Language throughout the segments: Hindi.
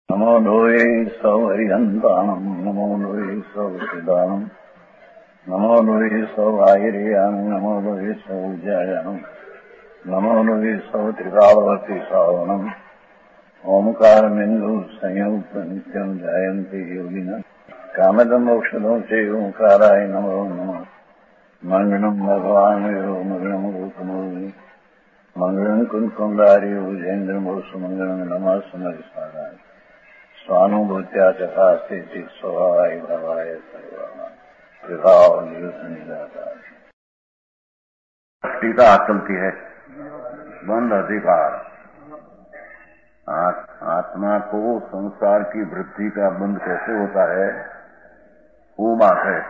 नमो लोये सौहरिहन्तानम् नमो लोये सौहृदानम् नमो लोये सौभागिर्यानम् नमो लोये सौजायानम् नमो लोये सौत्रिकावती सावनम् ओंकारमिन्दु संयुक्त नित्यम् जायन्ति योगिनः कामदम् मोक्षदम् च ओंकाराय नमो नमः मङ्गलम् भगवान् यो मङ्गलम् रूपमोहि मङ्गलम् कुन्कुण्डारि भुजेन्द्रमोसु मङ्गलम् नमः समरिसाराय स्वानुभूत्या चकास्ते स्वभावाय भवाय टीका चलती है। बंध अधिकार आत्मा को संसार की वृत्ति का बंध कैसे होता है, वो बात है।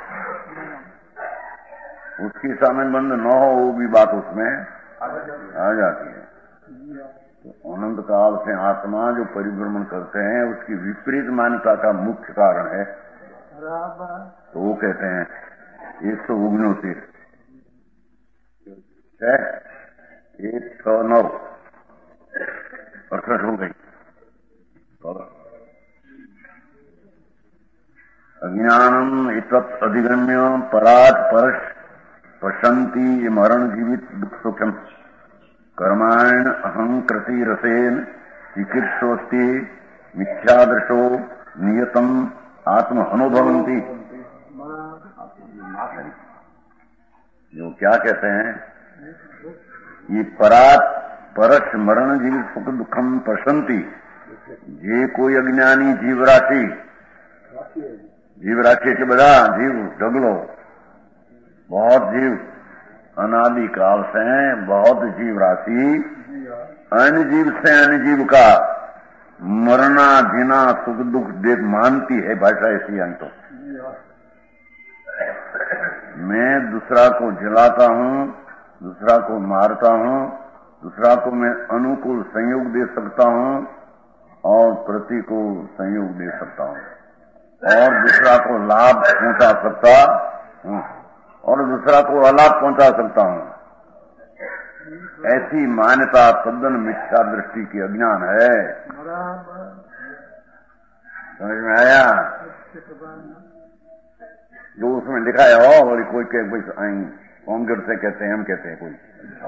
उसकी सामने बंध न हो वो भी बात उसमें आ जाती है। तो अनंत काल से आत्मा जो परिभ्रमण करते हैं उसकी विपरीत मान्यता का मुख्य कारण है। तो वो कहते हैं 169 109 68 हो गई। अज्ञानम एतत् अधिगम्य परात् परश पश्यन्ति मरण जीवित दुख सुखम कर्माण अहंकृति रसेन चिकित्सोस्ति मिथ्यादृशो नियतम आत्म अनुभवंती। जो क्या कहते हैं, ये परात परस मरण जीव सुख दुखम पश्यन्ति, ये कोई अज्ञानी जीवराशि के बड़ा जीव ढगलो, बहुत जीव अनादि काल से बहुत जीव राशि अन्य जीव से अन्य जीव का मरना जीना सुख दुख देख मानती है भाषा ऐसी। तो मैं दूसरा को जलाता हूँ, दूसरा को मारता हूँ, दूसरा को मैं अनुकूल संयोग दे सकता हूँ और प्रतिकूल संयोग दे सकता हूँ, और दूसरा को लाभ पहुंचा सकता हूँ और दूसरा को अलाभ पहुंचा सकता हूँ। ऐसी मान्यता तद्दन मिथ्या दृष्टि की अज्ञान है। समझ में आया? जो उसमें लिखा है हो, और कोई कौन करते कहते हैं, हम कहते हैं कोई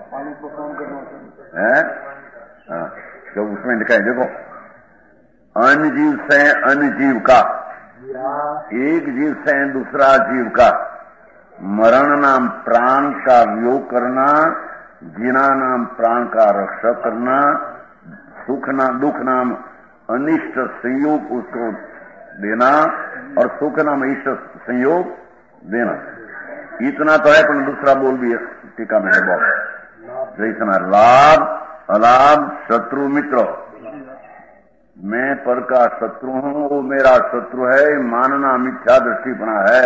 है। जो उसमें लिखा है देखो, अन्य जीव से अन्य जीव का, एक जीव से दूसरा जीव का मरण नाम प्राण का वियोग करना, जीना नाम प्राण का रक्षा करना, दुख नाम अनिष्ट संयोग उसको देना और सुख नाम इष्ट संयोग देना। इतना तो है, पर दूसरा बोल भी टीका में है बहुत। इतना लाभ अलाभ शत्रु मित्र, मैं पर का शत्रु हूँ, वो मेरा शत्रु है, मानना मिथ्या दृष्टि बना है।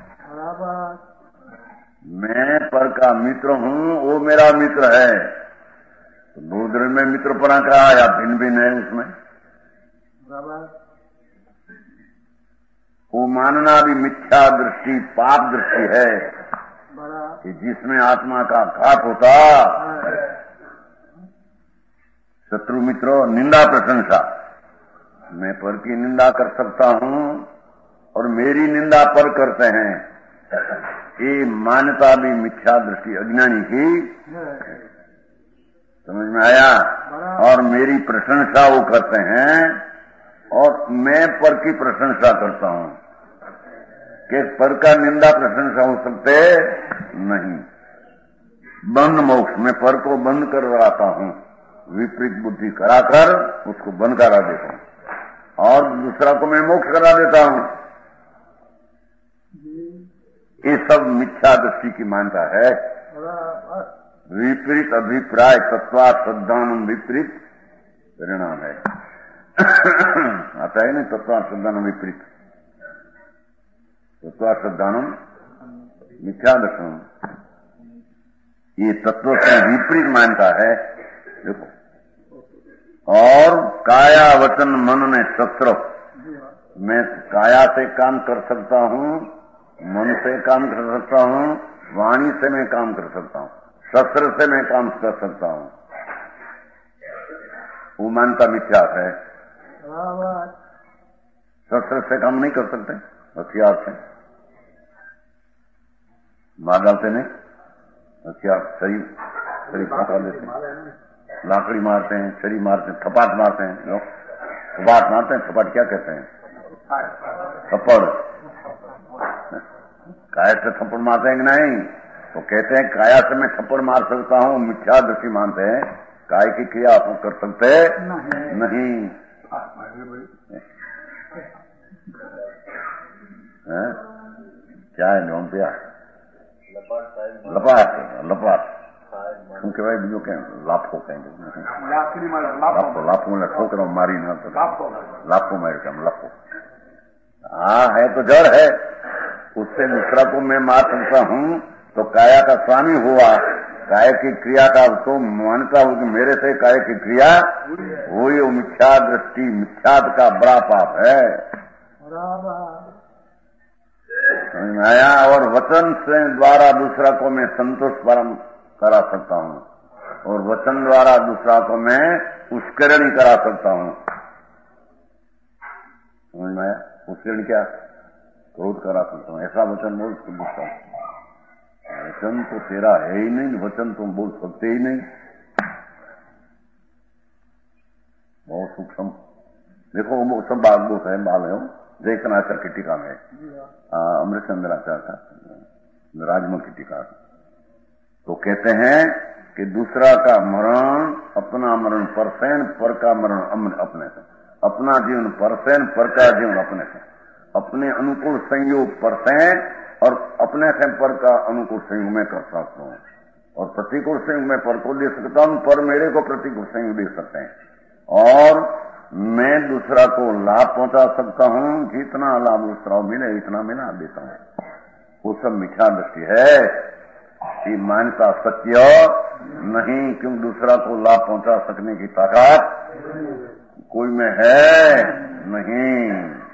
मैं पर का मित्र हूँ, वो मेरा मित्र है। तो दो दिन में मित्रपना का या भिन्न भिन्न है उसमें। वो मानना भी मिथ्या दृष्टि पाप दृष्टि है कि जिसमें आत्मा का घात होता। शत्रु मित्रों, निंदा प्रशंसा, मैं पर की निंदा कर सकता हूँ और मेरी निंदा पर करते हैं। ये मान्यता भी मिथ्या दृष्टि अज्ञानी की। समझ में आया? और मेरी प्रशंसा वो करते हैं और मैं पर की प्रशंसा करता हूँ कि पर का निंदा प्रशंसा हो सकते नहीं। बंद मोक्ष, मैं पर को बंद करवाता हूँ, विपरीत बुद्धि कराकर उसको बंद करा देता हूँ और दूसरा को मैं मोक्ष करा देता हूँ। ये सब मिथ्या दृष्टि की मान्यता है। विपरीत अभिप्राय तत्वा श्रद्धानम विपरीत परिणाम है। आता है ना, तत्वा श्रद्धानम विपरीत, तत्वा श्रद्धानम मिथ्या दर्शन। ये तत्व से विपरीत मान्यता है। देखो, और काया वचन मन में शस्त्र, मैं काया से काम कर सकता हूँ, मन से काम कर सकता हूँ, वाणी से मैं काम कर सकता हूँ, शस्त्र से मैं काम कर सकता हूँ। वो मानता मिथ्या है। शस्त्र से काम नहीं कर सकते, हथियार से मार डालते नहीं, हथियार शरीर फाटा देते हैं, लाकड़ी मारते हैं, छड़ी मारते हैं, थपाट मारते हैं लोग, थपाट मारते हैं। थपाट क्या कहते हैं? थप्पड़। काया से थप्पड़ मारते हैं कि नहीं? तो कहते हैं काया से मैं थप्पड़ मार सकता हूँ, मिथ्या दृष्टि मानते हैं। काय की क्रिया आप कर सकते नहीं। क्या है नॉन पिया लपाट तुम के भाई बीजो क्या लाफो कहेंगे, लाफो में ठोक रहा हूँ, मारी ना तो लाफो मार के लाफो। हाँ है तो जड़ है, उससे दूसरा को मैं मार सकता हूँ। तो काया का स्वामी हुआ, काय की क्रिया का तो मानता हूँ कि मेरे से काय की क्रिया हुई, वो मिथ्या दृष्टि, मिथ्याद का बड़ा पाप है। समझ में आया? और वचन से द्वारा दूसरा को मैं संतोष परम करा सकता हूँ, और वचन द्वारा दूसरा को मैं उत्कर्णी करा सकता हूँ। समझ में आया? उत्कर्ण क्या? क्रोध करा सकता हूँ, ऐसा वचन बोल सकता हूँ। वचन तो तेरा है ही नहीं, वचन तुम बोल सकते ही नहीं। बहुत सूक्ष्म। देखो वो सब बात बोलते हैं, बाल है जयकनाचार्य की टीका में, अमृतचंद्राचार्य का राजमल की टीका। तो कहते हैं कि दूसरा का मरण अपना मरण परसैन, पर का मरण अपने से। अपना जीवन परसैन, पर का जीवन अपने से। अपने अनुकूल संयोग परसैन और अपने से पर का अनुकूल संयोग में कर सकता हूँ, और प्रतिकूल संयोग में पर को दे सकता हूँ, पर मेरे को प्रतिकूल संयोग दे सकते हैं। और मैं दूसरा को लाभ पहुंचा सकता हूँ, जितना लाभ दूसरा मिले इतना मैं ना देता हूँ। वो सब मिथ्या दृष्टि है, ये मान्यता सत्य नहीं। क्यों? दूसरा को लाभ पहुंचा सकने की ताकत कोई में है नहीं।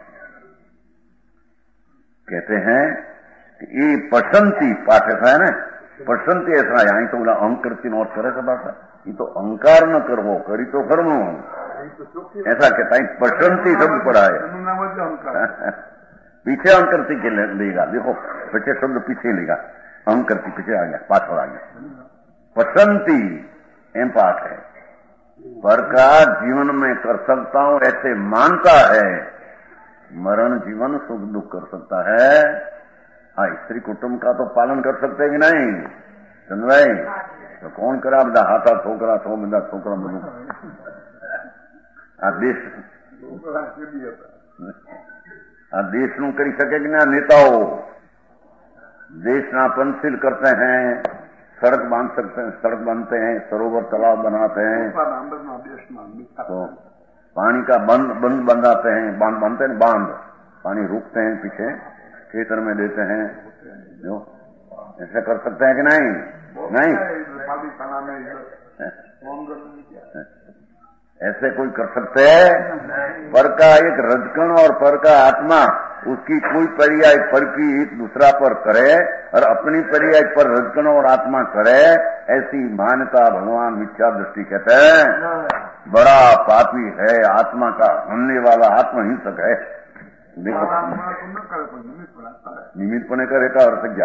कहते हैं कि ये पसंती पाठ ऐसा है ना, पसंती ऐसा यहां तो बोला अहंकार तीन और करे सब बात, ये तो अहंकार न करवो, करी तो कर्मो, ऐसा कहता है। पसंती शब्द पढ़ा है, पीछे अहंकृति के लेगा, देखो पीछे शब्द पीछे लेगा, अहंकृति पीछे आ गया, पाछड़ आ गया। पसंती एम पाठ है, पर का जीवन में कर सकता हूं ऐसे मानता है। मरण जीवन सुख दुख कर सकता है। हाँ, स्त्री कुटुंब का तो पालन कर सकते हैं कि नहीं चंद भाई? तो कौन करा बदा हाथा छोकरा छो बदा छोकरा બધું આ દેશનું કરી શકે કે ના? नेताओं देश ना पंचशील करते हैं, सड़क बांध सकते हैं, सड़क बांधते हैं, सरोवर तालाब बनाते हैं, तो पानी का बंद बनाते हैं, बांध बांधते हैं, बांध पानी रोकते हैं, पीछे खेतर में देते हैं, जो ऐसे कर सकते हैं कि नहीं? नहीं, ऐसे कोई कर सकते हैं? पर का एक रजकण और पर का आत्मा, उसकी कोई पर्याय पर की एक दूसरा पर करे और अपनी पर्याय पर रजकण और आत्मा करे, ऐसी मान्यता भगवान मिथ्या दृष्टि कहते हैं। बड़ा पापी है, आत्मा का होने वाला आत्महिंसक है। देखो निमित्त पने करे का अर्थ क्या?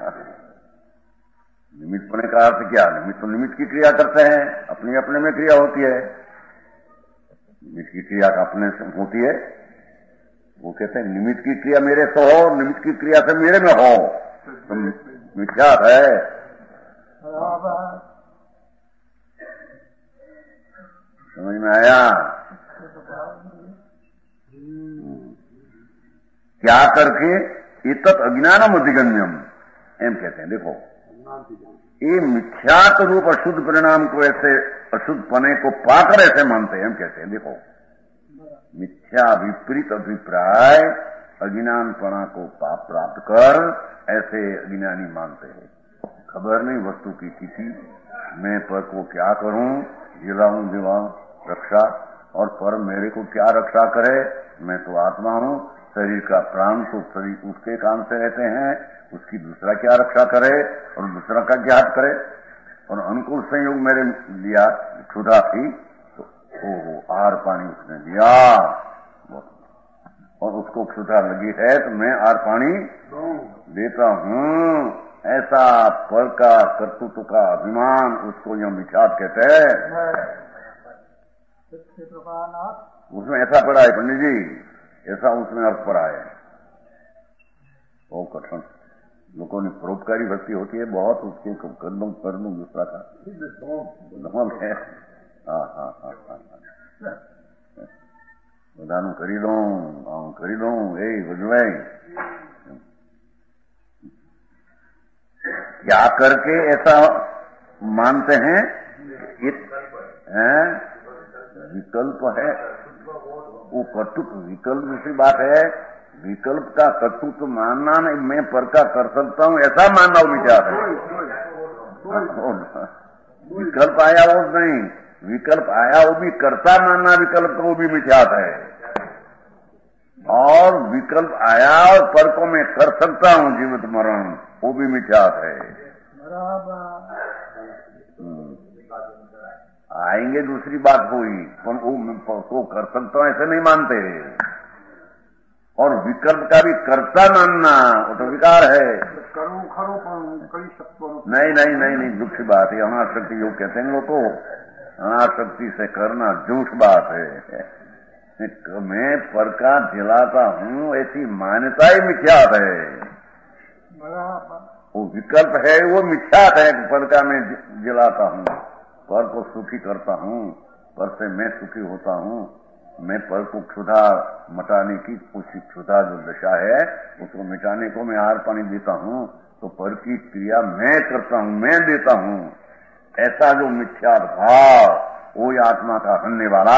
निमित्त पने का अर्थ क्या? निमित्त तो निमित्त की क्रिया करते हैं, अपनी अपने में क्रिया होती है, निमित्त की क्रिया का अपने से होती है। वो कहते हैं निमित्त की क्रिया मेरे से हो, निमित्त की क्रिया से मेरे में हो, तो मिथ्या है। समझ में आया? क्या करके इतत अज्ञानम अधिगम्यम एम कहते हैं। देखो ये मिथ्यात रूप अशुद्ध परिणाम को ऐसे अशुद्ध पने को पाकर ऐसे मानते हैं, हम कहते हैं। देखो मिथ्या विपरीत अभिप्राय अज्ञानपना को पाप प्राप्त कर ऐसे अज्ञानी मानते हैं। खबर नहीं वस्तु की स्थिति, मैं पर को क्या करूं, जिलाऊं दिवाऊं रक्षा, और पर मेरे को क्या रक्षा करे? मैं तो आत्मा हूं, शरीर का प्राण तो शरीर उसके काम से रहते हैं, उसकी दूसरा क्या रक्षा करे और दूसरा का क्या हट करे? और अनुकूल संयोग मेरे लिया क्षुधा थी तो आहार पानी उसने दिया, और उसको क्षुधा लगी है तो मैं आर पानी देता हूँ। ऐसा पर का कर्तृत्व का अभिमान, उसको यह मिथ्यात्व कहते हैं। उसमें ऐसा पड़ा है पंडित जी, ऐसा उसमें अर्थ पड़ा है। बहुत कठिन, लोगों ने परोपकारी भक्ति होती है बहुत, उसके कर दूं दूसरा का है। બધાનું કરી દઉં એ વજવાય क्या करके ऐसा मानते हैं? विकल्प है वो कर्तृत्व, विकल्प दूसरी बात है। विकल्प का कर्तृत्व मानना नहीं, मैं पर का कर सकता हूँ ऐसा मानना वो विचार है। विकल्प आया वो नहीं, विकल्प आया वो भी कर्ता मानना विकल्प को, वो भी मिथ्यात है। और विकल्प आया और पर को मैं कर सकता हूँ जीवित मरण, वो भी मिथ्यात है। आएंगे दूसरी बात हुई, वो कर सकता हूँ ऐसे नहीं मानते। और विकल्प का भी कर्ता मानना वो तो विकार है। नहीं दुख की बात है। अनाशक्ति योग कहते हैं लोग को, अनाशक्ति से करना झूठ बात है। मैं पर का दिलाता हूँ ऐसी मान्यता ही मिथ्यात है। वो विकल्प है वो मिथ्यात है। पर का मैं दिलाता हूँ, पर को सुखी करता हूँ, पर से मैं सुखी होता हूँ। मैं पर को क्षुधा मिटाने की, उसी क्षुधा जो दशा है उसको मिटाने को मैं आहार पानी देता हूँ, तो पर की क्रिया मैं करता हूँ, मैं देता हूँ। ऐसा जो मिथ्या भाव वो आत्मा का हनने वाला।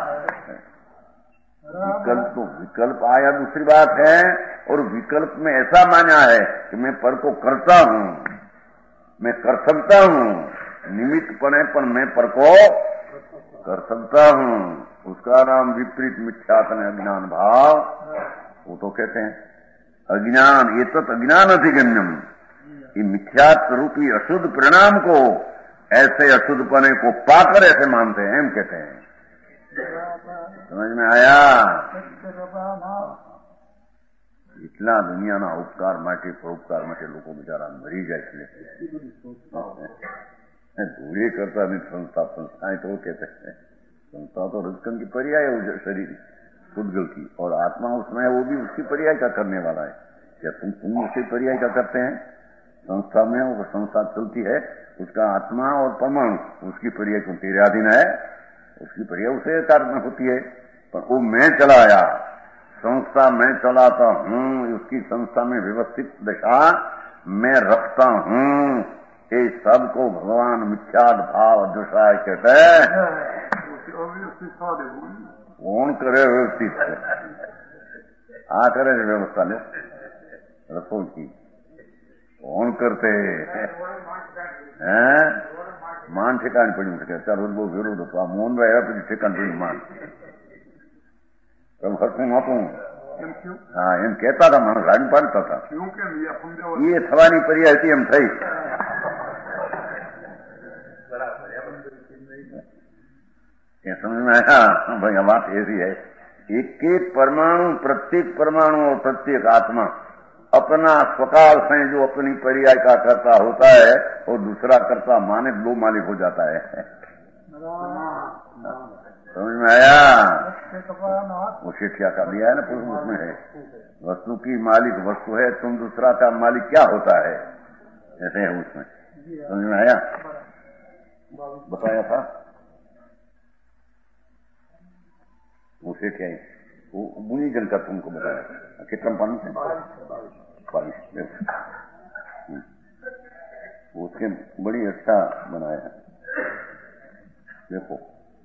विकल्प तो विकल्प आया दूसरी बात है, और विकल्प में ऐसा माना है कि मैं पर को करता हूँ, मैं कर सकता हूँ, निमित्त पड़े पर मैं पर को कर सकता हूँ। उसका नाम विपरीत मिथ्यात्व अज्ञान भाव। वो तो कहते हैं अज्ञान, ये तत् अज्ञान अधिगम्यम। ये मिथ्यात्व रूपी अशुद्ध परिणाम को ऐसे अशुद्धपने को पाकर ऐसे मानते हैं, हम कहते हैं। समझ में आया? इतना दुनिया ना उपकार माटे परोपकार माटे लोग बिचारा मरी जाए, धूड़े करता नहीं संस्थाएं तो कहते हैं। संस्था तो रजकन की पर्याय है शरीर पुद्गल की, और आत्मा उसमें है, वो भी उसकी पर्याय का करने वाला है। क्या तुम उसकी पर्याय का करते हैं? संस्था में वो संस्था चलती है, उसका आत्मा और परमाणु उसकी पर्याय को तेरे अधीन है, उसकी पर्याय उसे कारण होती है। पर वो मैं चलाया, संस्था मैं चलाता हूँ, उसकी संस्था में व्यवस्थित दशा मैं रखता हूँ। ये सबको भगवान मिथ्याद भाव दशा कहते हैं। कौन करे व्यवस्थित? आ करे व्यवस्था ने रसोई की कौन करते हैं? मान ठिकाने पड़ी सके रोज बहू विरोध હતો આ મોહન ભાઈ આવ્યા પછી ઠેકાણ પડી मान तब हटूं नापूं हाँ एम कहता था मानो राग पाड़ता था ये थवानी पर्याय थी एम थई। समझ में आया भाई? बात ऐसी है, एक एक परमाणु, प्रत्येक परमाणु और प्रत्येक आत्मा अपना स्वकाल से जो अपनी पर्याय का कर्ता होता है और दूसरा कर्ता माने दो मालिक हो जाता है। समझ में आया? वो शिक्षा का दिया है ना, उसमें है वस्तु की मालिक वस्तु है, तुम दूसरा का मालिक क्या होता है, ऐसे है उसमें। समझ में आया? बताया था उसे क्या है, वो बुनी जन का तुमको बताया कितना पानी से 22 उसके बड़ी अच्छा बनाया है। देखो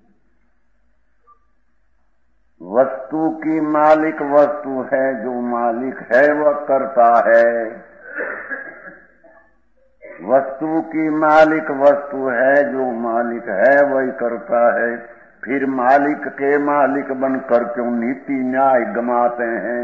वस्तु की मालिक वस्तु है, जो मालिक है वह करता है। वस्तु की मालिक वस्तु है, जो मालिक है वही करता है। फिर मालिक के मालिक बनकर क्यों नीति न्याय गमाते हैं?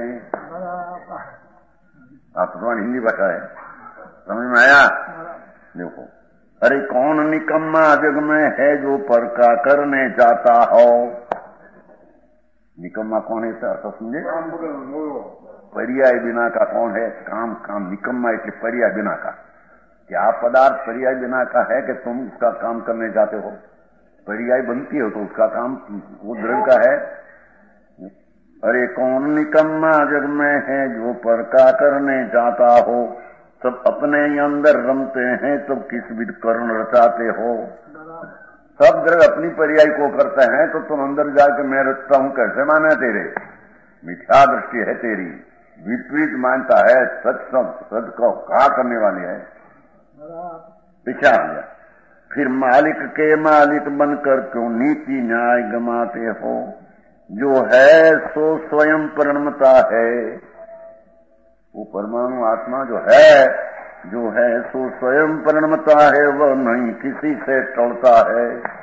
आप तुम्हारी हिंदी भाषा है, समझ में आया? देखो अरे कौन निकम्मा जग में है जो पर का करने जाता हो। निकम्मा कौन है इसका अर्थ समझे? पर्याय बिना का कौन है? काम काम निकम्मा એટલે पर्याय बिना का। क्या पदार्थ पर्याय बिना का है कि तुम उसका काम करने जाते हो? पर्याय बनती हो तो उसका काम वो दृढ़ का है। अरे कौन निकम्मा जग में है जो पर का करने जाता हो, सब अपने अंदर रमते हैं तब किस विध कर्ण रचाते हो। सब ग्रह अपनी पर्याय को करते हैं तो तुम अंदर जाकर मैं रचता हूं कैसे माना? तेरे मिथ्या दृष्टि है, तेरी विपरीत मानता है। सच को कहा करने वाली है। पीछा गया। फिर मालिक के मालिक बनकर क्यों नीति न्याय गमाते हो। जो है सो स्वयं परिणमता है। वो परमाणु आत्मा जो है सो स्वयं परिणमता है, वह नहीं किसी से टलता है।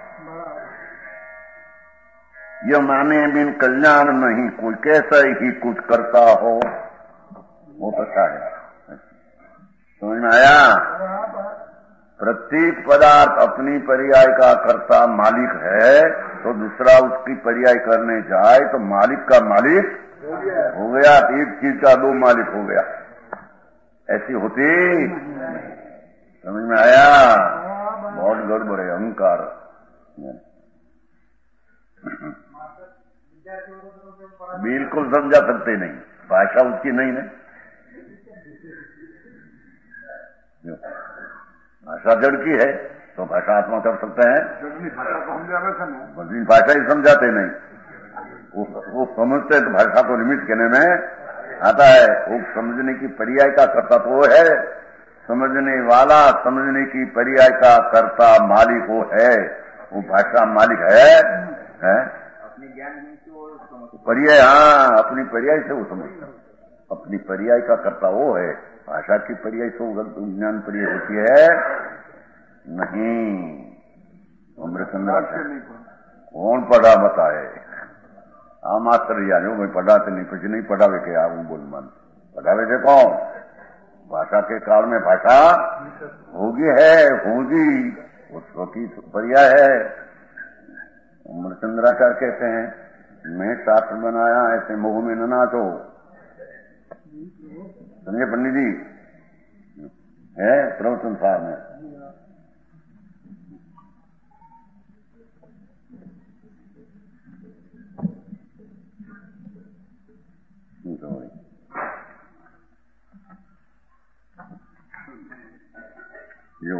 यह माने बिन कल्याण नहीं कोई कैसा ही कुछ करता हो। वो पता है, समझ में आया? प्रत्येक पदार्थ अपनी पर्याय का कर्ता मालिक है, तो दूसरा उसकी पर्याय करने जाए तो मालिक का मालिक हो गया। एक चीज का दो मालिक हो गया, ऐसी होती? समझ में आया? बहुत गड़बड़ है अहंकार। बिल्कुल समझा सकते नहीं, भाषा उसकी नहीं है। भाषा जड़ की है तो भाषा आत्मा कर सकते हैं, भाषा ही समझाते नहीं। वो समझते तो भाषा को निमित्त कहने में आता है। वो समझने की पर्याय का कर्ता तो वो है, समझने वाला समझने की पर्याय का कर्ता मालिक वो है। वो भाषा मालिक है? अपनी ज्ञान पर्याय, हाँ अपनी पर्याय से वो समझता, अपनी पर्याय का कर्ता वो है। भाषा की पर्याय तो ज्ञान पर्याय होती है नहीं। अमृतचंद्र कौन पढ़ा बताए? हाँ मास्टर जानो मैं पढ़ाते नहीं, कुछ नहीं पढ़ावे के आप बोल मन पढ़ावे थे कौन? भाषा के काल में भाषा होगी उसको की पर्याय है। अमृतचंद्राचार्य कहते हैं मैं शास्त्र बनाया ऐसे मोह में न नाचो। समझे पंडित जी? है प्रवचन सार में यो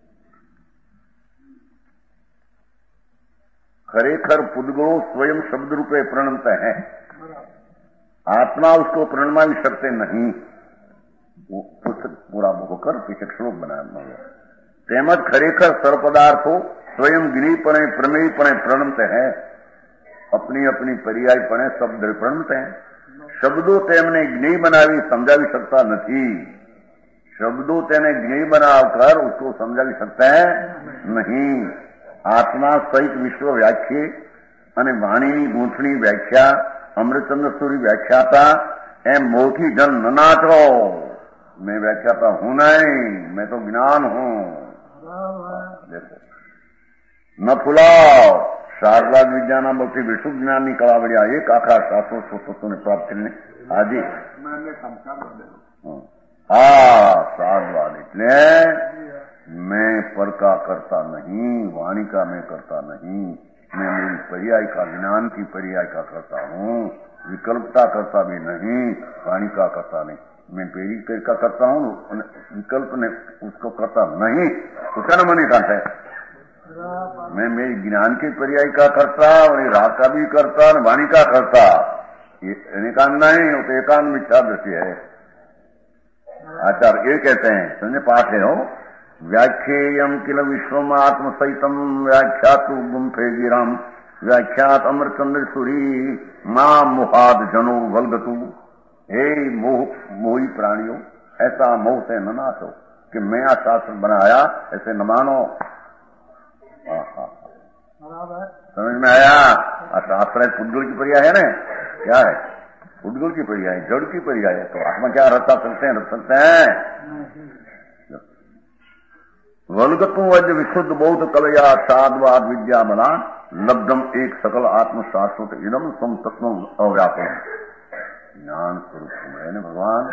खरेखर पुद्गलो स्वयं शब्द रूपे प्रणमते हैं। आत्मा उसको प्रणमा भी सकते नहीं। वो पूरा होकर पीछे श्लोक बनाया। तेमज खरेखर सर्व पदार्थो स्वयं गिनीपणे प्रमेयपणे प्रणमते हैं। अपनी अपनी पर्यायपणे शब्द प्रणमते हैं। शब्दों तेमने ज्ञेय बनावी समझावी सकता नहीं। शब्दों तेने ज्ञेय बनाकर उसको समझा भी सकता है नहीं। आत्मा सहित विश्व व्याख्या અને વાણીની ગૂંથણી વ્યાખ્યા અમૃતચંદ્ર વ્યાખ્યાતા એમ મોથી જન ન નાચો। मैं व्याख्याता हूं नहीं, मैं तो ज्ञान हूं। देखो न फुलाओ शारदाग विद्याना बल्कि विशुद्ध ज्ञान ની કળાવડિયા એક આખા શાસ્ત્રો પુસ્તકોને પ્રાપ્ત કરીને આજે शारदाग એટલે मैं पर का करता नहीं, वाणी का मैं करता नहीं। मैं मेरी पर्याय का ज्ञान की पर्याय का करता हूँ। विकल्पता करता भी नहीं, वाणी का करता नहीं। मैं पेरी का करता हूँ, विकल्प ने उसको करता नहीं। उसका न मन एकांत है। मैं मेरी ज्ञान की पर्याय का करता और राग का भी करता और वाणी का करता। ये एकांत नहीं, वो तो एकांत मिथ्या दृष्टि है। आचार्य ये कहते हैं, समझे पाठ है हो व्याख्येयम किल विश्वमात्म सहितम व्याख्यातु गुंफे गिराम व्याख्यात अमृतचंद्र सूरी मां मुहाद जनो वल्गतु। हे मोही प्राणियों, ऐसा मोह से न नाचो कि मैं आ शास्त्र बनाया ऐसे न मानो। समझ में आया? शास्त्र पुद्गल की पर्याय है ना? क्या है? पुद्गल की पर्याय, जड़ की पर्याय है। तो आत्मा क्या रचा सकते हैं? वल्गतु वज विशुद्ध बौद्ध कलया साधवाद विद्या मना लब्धम एक सकल आत्म शाश्वत इदम सम तत्व अव्यापक। ज्ञान स्वरूप है ना भगवान,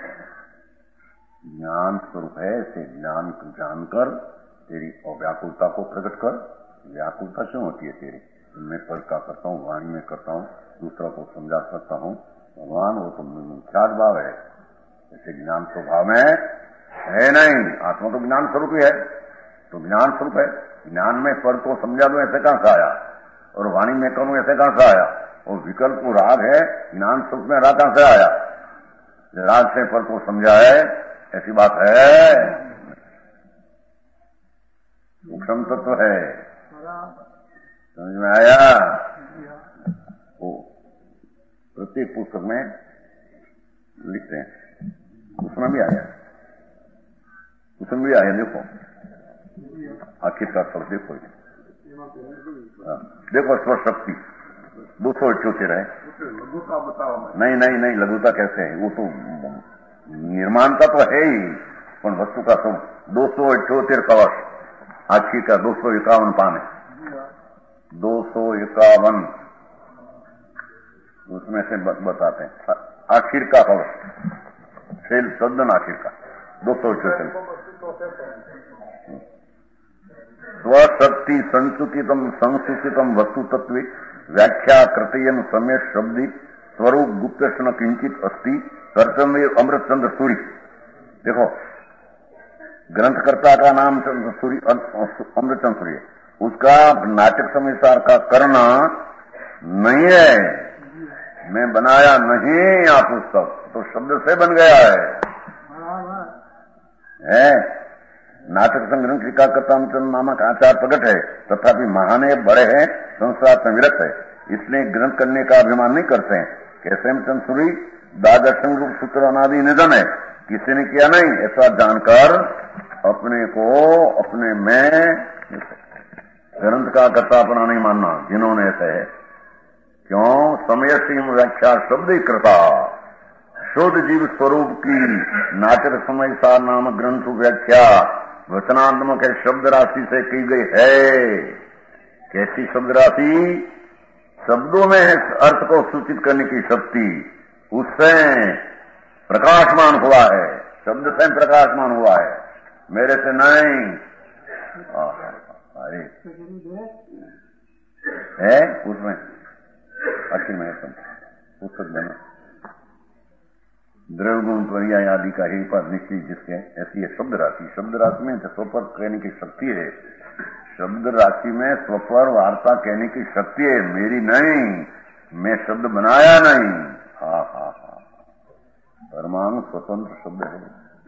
ज्ञान स्वरूप है। ऐसे ज्ञान को जानकर तेरी अव्याकुलता को प्रकट कर। व्याकुलता क्यों होती है तेरी? मैं पद का करता हूँ, वाणी में करता हूँ, दूसरों को समझा सकता हूँ। भगवान वो तो मिथ्याद भाव है, ऐसे ज्ञान स्वभाव में है नहीं। आत्मा तो ज्ञान स्वरूप ही है, तो ज्ञान स्वरूप है। ज्ञान में पद को समझा दो ऐसे कहां से आया, और वाणी में करूं ऐसे कहां से आया? और विकल्प को राग है, ज्ञान स्वरूप में राग कहां से आया? राग से पद को समझा है, ऐसी बात है। सूक्ष्म तत्व है, समझ में आया? वो प्रत्येक पुस्तक में लिखते हैं, उसमें भी आया, उसमें भी आया। देखो आखिर का सब देखो, देखो स्वर शक्ति 278 है। नहीं नहीं नहीं, लघुता कैसे है? वो तो निर्माणता तो है ही, पर वस्तु का सब 278 कवच। आखिर का 251 पाने, 251 उसमें से बताते हैं। आखिर का कवच, फेल सदन आखिर का 278। स्वशक्ति संसुकितम संसुकितम वस्तु तत्व व्याख्या कृतयन समय शब्दी स्वरूप गुप्त न किंचित अस्ति सरचंद्र अमृतचंद्र सूरी। देखो ग्रंथकर्ता का नाम सूरी, अमृतचंद्र सूरी, उसका नाटक समिसार का करना नहीं है। मैं बनाया नहीं यह पुस्तक, तो शब्द से बन गया है। नाटक संग्रह टीकाकर्ता नामक आचार प्रकट है, तथापि महाने बड़े हैं, संसार से विरक्त है, इसलिए ग्रंथ करने का अभिमान नहीं करते हैं। कैसे चंद्रसूरी दादर्शन रूप सूत्र अनादि निधन है, किसी ने किया नहीं, ऐसा जानकर अपने को अपने में ग्रंथ का कर्ता अपना नहीं मानना, जिन्होंने ऐसे है। क्यों? समय सीम व्याख्या शब्द ही कृता, शुद्ध जीव स्वरूप की नाटक समय सार नामक ग्रंथ व्याख्या वचनात्मक शब्द राशि से की गई है। कैसी शब्द राशि? शब्दों में है अर्थ को सूचित करने की शक्ति, उससे प्रकाशमान हुआ है, शब्द से प्रकाशमान हुआ है, मेरे से नहीं। अरे है उसमें अच्छी में पुस्तक बना द्रव्य गुण पर्याय आदि का ही पद निश्चित जिसके ऐसी है शब्द राशि। शब्द राशि में स्वपर कहने की शक्ति है, शब्द राशि में स्वपर वार्ता कहने की शक्ति है, मेरी नहीं, मैं शब्द बनाया नहीं। हा हा हा, परमाणु स्वतंत्र शब्द है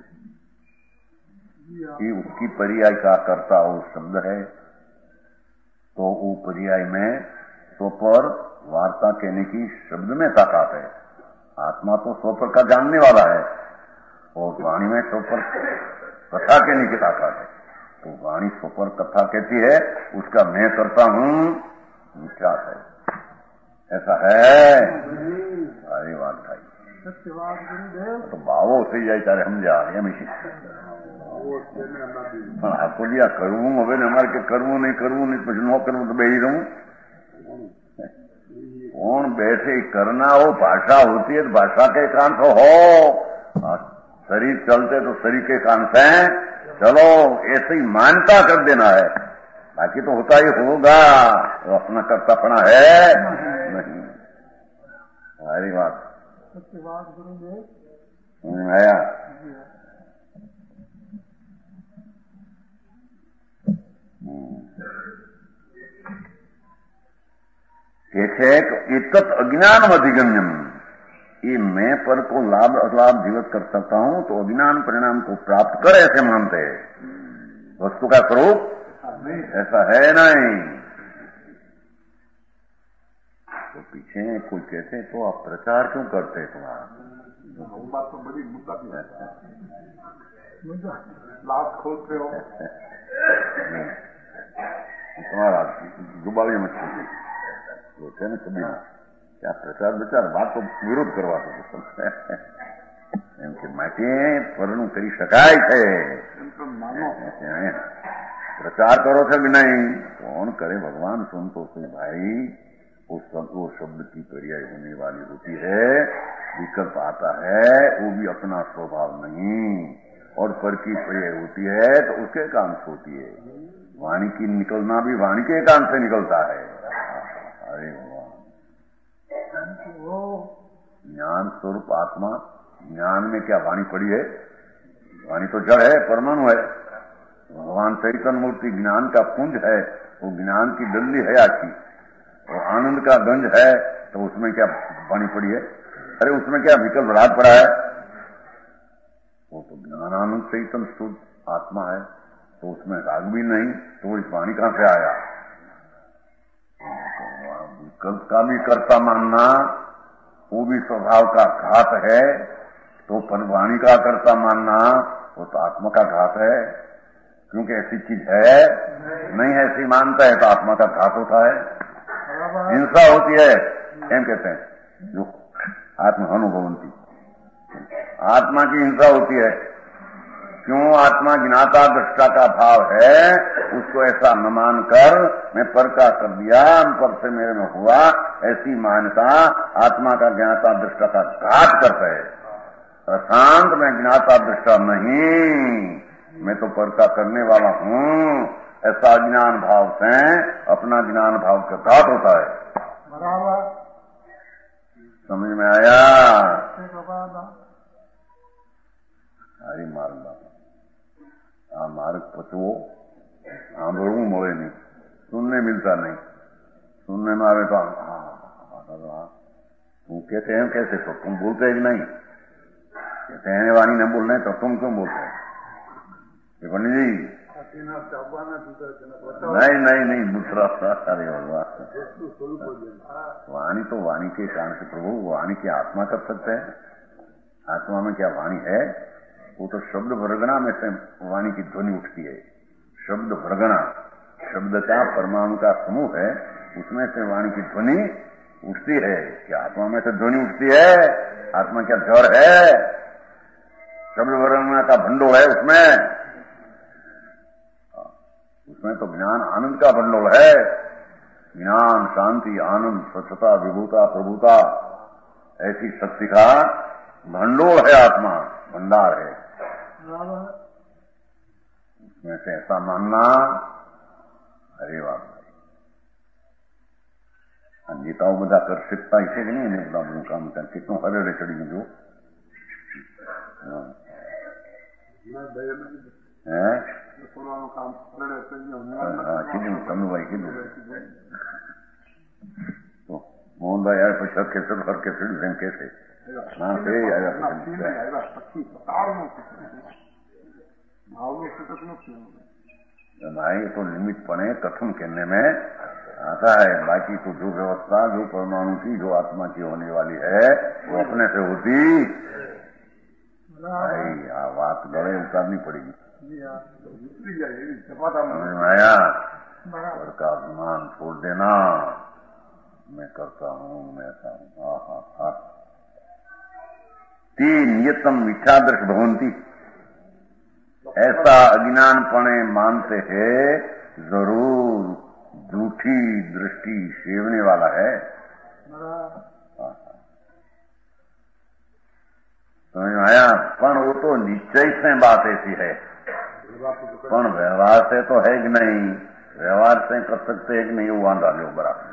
कि उसकी पर्याय का करता वो शब्द है, तो वो पर्याय में स्वपर वार्ता कहने की शब्द में ताकत है। आत्मा तो स्वपर का जानने वाला है, और वाणी में स्वपर कथा कहने की ताकत है। तो वाणी स्वपर कथा कहती है, उसका मैं करता हूं क्या है, ऐसा है। अरे बात भाई तो भावो से जाए तारे हम जा रहे પણ આખો દી આ કરવું હવે અમારે કે કરવું નહીં પછી ન કરવું તો બેસી રહું। कौन बैठे करना हो, भाषा होती है तो भाषा के कान से हो, शरीर चलते तो शरीर के कान से चलो, ऐसे ही मानता कर देना है, बाकी तो होता ही होगा, वो अपना कर्तापना है नहीं। सारी बात आया। एक अज्ञान अधिगम्यम, ये मैं पर को लाभ अलाभ जीवित कर सकता हूं तो अज्ञान परिणाम को प्राप्त कर ऐसे मानते हैं। वस्तु का स्वरूप ऐसा है नहीं। तो पीछे कोई कहते तो आप प्रचार क्यों करते तुम्हारा? बात तो बड़ी लाभ खोलते हो तुम्हारा डुबावी मछली છે ને કદી ત્યાં પ્રચાર બચાર વાત તો વિરોધ કરવા એમ કે માટે પરણું કરી શકાય છે, प्रचार करो थे कि नहीं, कौन करे भगवान सुन तो सही भाई। वो शब्द की पर्याय होने वाली होती है, विकल्प आता है, वो भी अपना स्वभाव नहीं, और पर की पर्याय होती है तो उसके काम से होती है। वाणी की निकलना भी वाणी के काम से निकलता है। अरे भगवान, ज्ञान स्वरूप आत्मा, ज्ञान में क्या वाणी पड़ी है? वाणी तो जड़ है, परमाणु है। भगवान चैतन्य मूर्ति ज्ञान का पुंज है, वो ज्ञान की डल्ली है आखी, और आनंद का गंज है, तो उसमें क्या वाणी पड़ी है? अरे उसमें क्या विकल्प राग पड़ा है? वो तो ज्ञान आनंद चैतन्य शुद्ध आत्मा है, तो उसमें राग भी नहीं, तो इस वाणी कहां से आया? विकल्प का भी कर्ता मानना वो भी स्वभाव का घात है, तो वाणी का कर्ता मानना वो तो आत्मा का घात है, क्योंकि ऐसी चीज है नहीं, ऐसी मानता है तो आत्मा का घात होता है, हिंसा होती है। एम कहते हैं जो आत्मा अनुभवंती, आत्मा की हिंसा होती है। क्यों? आत्मा ज्ञाता दृष्टा का भाव है, उसको ऐसा न मानकर मैं पर का कर दिया, पर से मेरे में हुआ, ऐसी मान्यता आत्मा का ज्ञाता दृष्टा का घात करता है। अशांत मैं ज्ञाता दृष्टा नहीं, मैं तो पर का करने वाला हूं, ऐसा ज्ञान भाव से अपना ज्ञान भाव का घात होता है। बराबर समझ में आया? हरी मार्ग आ मार्ग पचवो, સાંભળવું મળે नहीं, सुनने मिलता नहीं, सुनने में आवे तो तुम कहते हैं कैसे, तो तुम बोलते ही नहीं, कहते हैं वाणी न बोलने तो तुम क्यों बोलते हैं? पंडित जी नहीं दूसरा। अरे वाणी तो वाणी के कारण से प्रभु, वाणी की आत्मा कर सकते हैं। आत्मा में क्या वाणी है? वो तो शब्द वर्गणा में से वाणी की ध्वनि उठती है। शब्द वर्गणा, शब्द का परमाणु का समूह है, उसमें से वाणी की ध्वनि उठती है। क्या आत्मा में से ध्वनि उठती है? आत्मा क्या जड़ है? शब्द वर्गणा का भंडोल है उसमें तो ज्ञान आनंद का भंडोल है। ज्ञान, शांति, आनंद, स्वच्छता, विभूता, प्रभुता, ऐसी शक्ति का भंडोल है आत्मा, भंडार है। उसमें से ऐसा मानना, अरे वाह नेताओं બધા कर सकता है कि नहीं? એને બધા બધું કામ કરે, કેટલું હરે ચડી ગયું હે કીધું કનુભાઈ કીધું તો મોહનભાઈ આવ્યા પછી હરકે ચડ્યું એમ કે છે ના તે આવ્યા भाई तो निमित्त पणे कथन कहने में आता है, बाकी तो जो व्यवस्था जो परमाणु की जो आत्मा की होने वाली है वो अपने से होती। भाई आ बात गले उतारनी पड़ेगी। समझ में आया? पर का अभिमान छोड़ देना, मैं करता हूँ, मैं ऐसा हूँ। ती नियतम मिथ्यादृश भवंती, ऐसा अज्ञानपणे मानते हैं जरूर झूठी दृष्टि सेवने वाला है। समझ में आया? पण वो तो निश्चय से बात ऐसी है, पण व्यवहार से तो है कि नहीं, व्यवहार से कर सकते है कि नहीं, वो वांधा लो बराबर।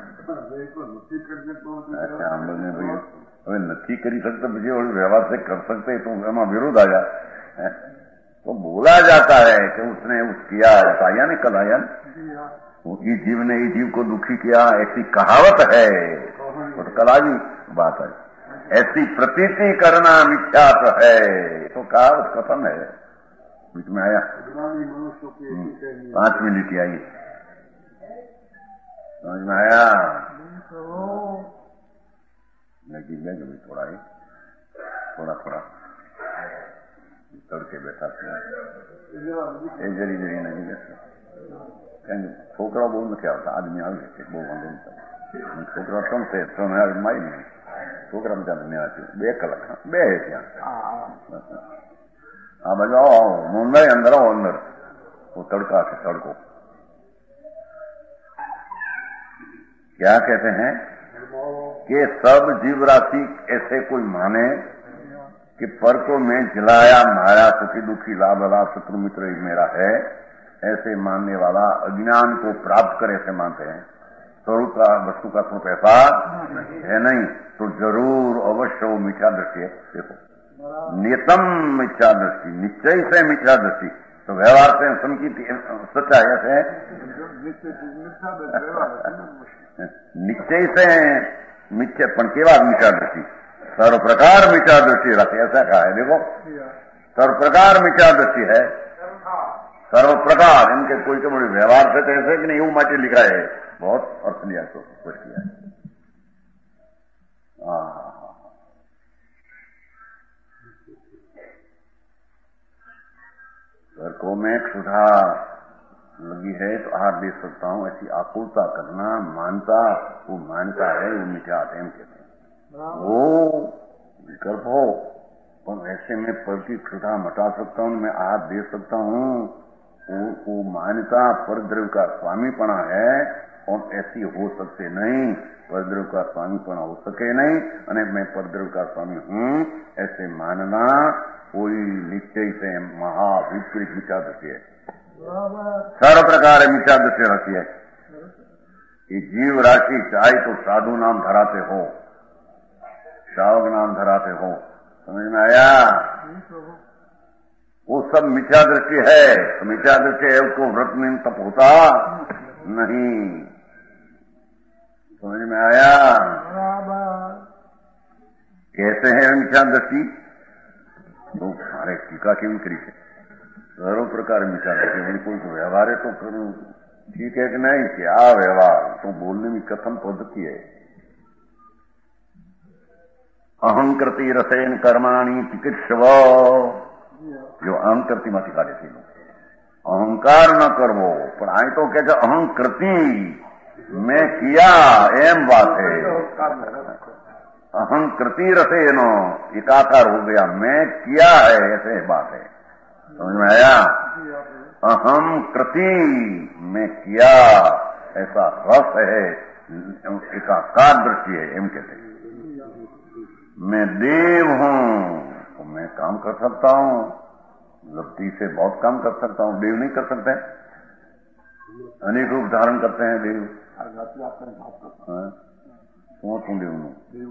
अच्छा हम लोग ने भाई હવે નથી કરી सकते, બીજે और व्यवहार से कर सकते तो એમાં विरोध आ जाए। तो बोला जाता है कि उसने किया, आया नहीं कल आया, ये जीव ने ये जीव को दुखी किया, ऐसी कहावत है। तो कल आज बात है, ऐसी प्रतीति करना मिथ्यात्व है, तो कहावत कथन है। बीच में आया 5 मिनट आई, समझ में आया? थोड़ा तड़के बैठा जरी नहीं छोकरा બહુ નથી આવતા, આદમી આવે છે બહુ વાંધો નથી, છોકરા 3 મારી નહીં, છોકરા બધા મેળા છે 2 કલાક બે ત્યાં આ બાજુ આવો મોહનભાઈ અંદર આવો, અંદર वो तड़का છે તડકો क्या कहते हैं कि सब जीव राशि ऐसे कोई माने कि पर को मैं जलाया माया सुखी दुखी लाभ लाभ शत्रु मित्र मेरा है, ऐसे मानने वाला अज्ञान को प्राप्त कर ऐसे मानते हैं। स्वरूप का वस्तु का स्वरूप ऐसा है नहीं, तो जरूर अवश्य वो मिथ्या दृष्टि है। देखो नियतम मिथ्या दृष्टि, निश्चय से मिथ्या दृष्टि, तो व्यवहार से संकीर्ति सच्चा है, निश्चय से मिथ्यापन के बाद मिथ्या दृष्टि, सर्व प्रकार मिथ्या दृष्टि रखे, ऐसा कहा है। देखो सर्व प्रकार मिथ्या दृष्टि है, सर्व प्रकार इनके कोई तो बड़ी व्यवहार से कैसे कि नहीं, वो माटी लिखा है, बहुत अर्थ लिया तो कुछ किया है। सर को मैं क्षुधा लगी है तो आहार दे सकता हूं, ऐसी आकुलता करना, मानता, वो मानता है, वो मिथ्या है कहते हैं। वो विकल्प हो, पर ऐसे में पर की क्षुधा मटा सकता हूं, मैं आहार दे सकता हूं, वो मान्यता परद्रव्य का स्वामीपना है, और ऐसी हो सकते नहीं, परद्रव्य का स्वामीपना हो सके नहीं, और मैं परद्रव्य का स्वामी हूं ऐसे मानना कोई निश्चय से महाविपरीत मिथ्या दृष्टि है, सर्व प्रकार मिथ्या दृष्टि रहती है। ये जीव राशि चाहे तो साधु नाम धराते हो, श्रावक नाम धराते हो, समझ में आया, वो सब मिथ्या दृष्टि है। तो मिथ्या दृष्टि है, उसको व्रत में तप होता नहीं, समझ में आया। कैसे है मिथ्या दृष्टि, तो हमारे टीका के विपरीत है, सर्व प्रकार मिथ्या दृष्टि। कोई व्यवहार है तो ठीक है कि नहीं, क्या व्यवहार, तो बोलने में कथन पद्धति है। अहंकृति रसेन कर्माणी चिकित्सव, जो अहंकृति मत का देते लोग, अहंकार न करवो, पर आए तो क्या अहंकृति मैं किया एम बात है, अहंकृति रसेन एकाकार हो गया, मैं किया है ऐसे बात है, समझ में आया। अहम कृति मैं किया ऐसा रस है, एकाकार दृष्टि है, एम कहते हैं। मैं देव हूं तो मैं काम कर सकता हूं, लब्धि से बहुत काम कर सकता हूं, देव नहीं कर सकते, अनेक रूप धारण करते हैं देव। तुम देव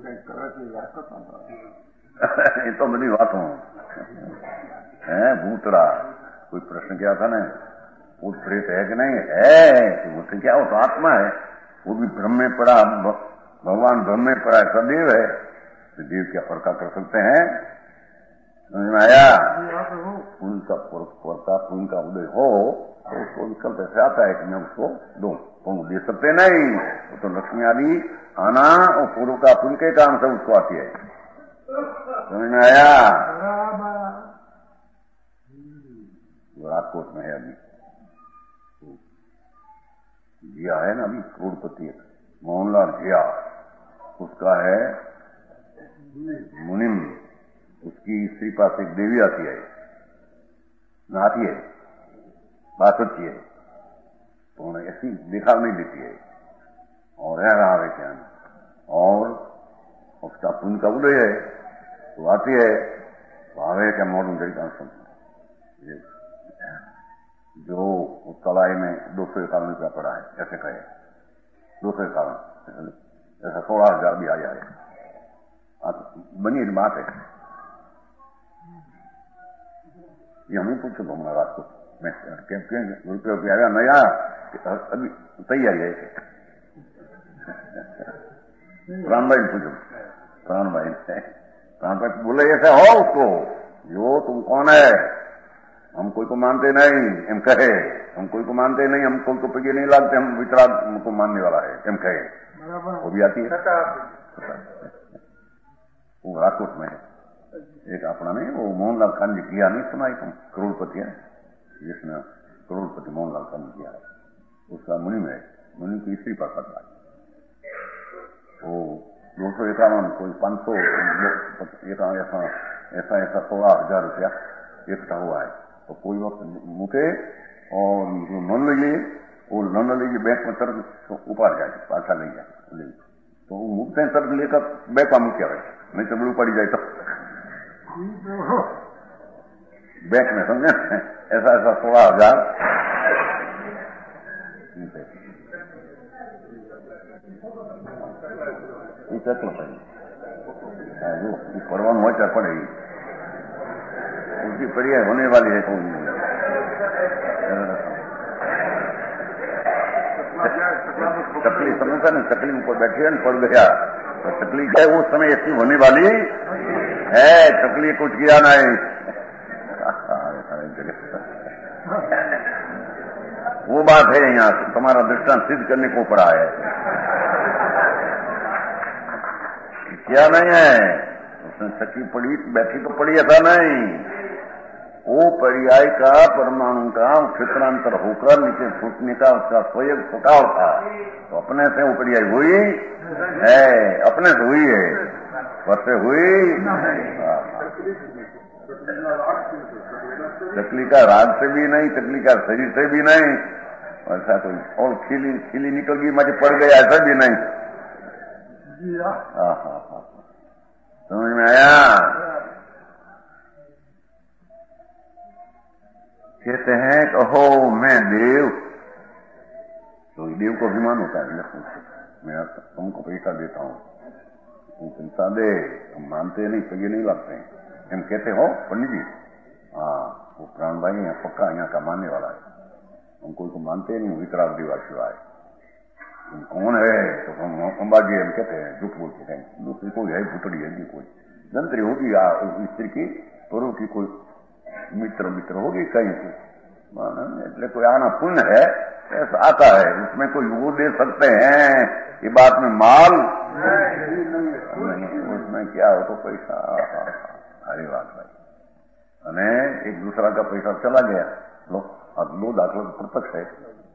ये तो बड़ी बात हूं है। भूतड़ा कोई प्रश्न किया था ना, वो प्रेत है कि नहीं है, तो वो क्या, वो तो आत्मा है, वो भी ब्रह्म में पड़ा, भगवान ब्रह्म में पड़ा है, सदैव है, तो देव क्या फर्का कर सकते हैं, समझ में आया। उनका फर्का उनका उदय हो तो उसको विकल्प ऐसे आता है कि मैं उसको दूं, तो दे सकते नहीं, वो तो लक्ष्मी आदि आना और पूर्व का पुण्य के कारण से उसको आती है, समझ में आया। राजकोट में है अभी, जिया है ना अभी, करोड़पति मोहनलाल जिया, उसका है मुनिम, उसकी स्त्री पास एक देवी आती है, नहाती है, बात होती है, तो उन्हें ऐसी दिखाव नहीं देती है, और रह रहा है क्या, और उसका पुण्य का उदय है, तो आती है, तो आवे क्या मॉडर्न तरीका जो उस कलाई में 251 रुपया पड़ा है, ऐसे कहे 251, ऐसा 16,000 भी आ जाए, बनी बात है। ये हमें पूछो घूमना रात को, मैं रुपये आया नया, अभी तैयारी है। प्राण भाई पूछो, प्राण भाई बोले ऐसा हो उसको, जो तुम कौन है, हम कोई को मानते नहीं, हम कहे हम कोई को मानते नहीं, हम कोई को पैसे नहीं लागते, हम वितराग हमको मानने वाला है, हम कहे, वो भी आती है। वो राजकोट में एक अपना नहीं, वो मोहनलाल खान जी किया नहीं सुनाई तुम, करोड़पति है, जिसने करोड़पति मोहनलाल खान जी किया है, उसका मुनि में, मुनि की स्त्री पर पता है, वो 251 कोई 500 ऐसा 16,000 रुपया इकट्ठा हुआ है, तो कोई वक्त मुके और नन लीजिए, वो नन लीजिए बैंक में तरफ ऊपर जाए, पाछा नहीं जाए, तो मुक्त हैं तब लेकर बैका मुख्य है, नहीं तो बड़ू पड़ी जाए तो बैंक में, समझे? ऐसा ऐसा 16,000 परवान हो चाहे पड़ेगी, उसकी परिया होने वाली है। चकली समझता ना, चकली ऊपर बैठी है, पड़ गया तो चकली क्या है, उस समय ऐसी होने वाली है, चकली कुछ किया नहीं। वो बात है, यहाँ तुम्हारा दृष्टांत सिद्ध करने को पड़ा है, क्या नहीं है। उसने चक्की पड़ी बैठी तो पड़ी, ऐसा नहीं। वो पर्याय का परमाणु का क्षेत्रांतर होकर नीचे फूटने का उसका स्वयं फुटाव था, तो अपने से वो पर्याय हुई है, अपने से हुई है, वैसे हुई। चकली का राग से भी नहीं, चकली का शरीर से भी नहीं, ऐसा तो और खिली निकल गई, मुझे पड़ गया, ऐसा भी नहीं। समझ में आया? कहते हैं कहो मैं देव, तो देव को अभिमान होता है, मैं तुमको पैसा देता हूं, तुम पैसा दे, हम मानते नहीं, पैसे नहीं लगते हैं, हम कहते हो पंडित जी, हाँ वो प्राण भाई यहाँ पक्का यहाँ का मानने वाला है, हम कोई को मानते नहीं, विकराल दिवासी है, तुम कौन है? तो हम अंबाजी हम कहते हैं, झूठ बोलते हैं, दूसरी कोई है, भुतड़ी है, कोई जंत्री होगी स्त्री की, पुरुष की कोई मित्र होगी कहीं की, इसलिए कोई आना पुण्य है, ऐसा आता है, उसमें कोई वो दे सकते हैं, ये बात में माल नहीं, उसमें क्या हो तो पैसा। अरे बात भाई, अने एक दूसरा का पैसा चला गया, लो अब 2 दाखला प्रत्यक्ष है,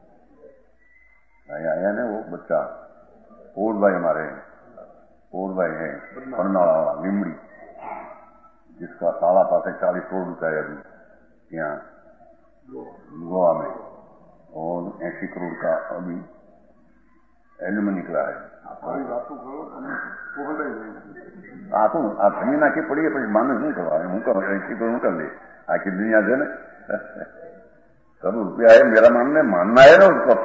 आया ना वो बच्चा और भाई हमारे और भाई है कर्नाला वाला लिमड़ी, जिसका साला पास 40 करोड़ रुपया है अभी यहाँ गोवा में, और 80 करोड़ का अभी एल्यूम निकला है। आखू आप जमीन आके पड़ी है, પછી માનસ नहीं करवा, હું कर ले आखिर दुनिया से ना करोड़ रुपया है, मेरा मानना है ना उसको,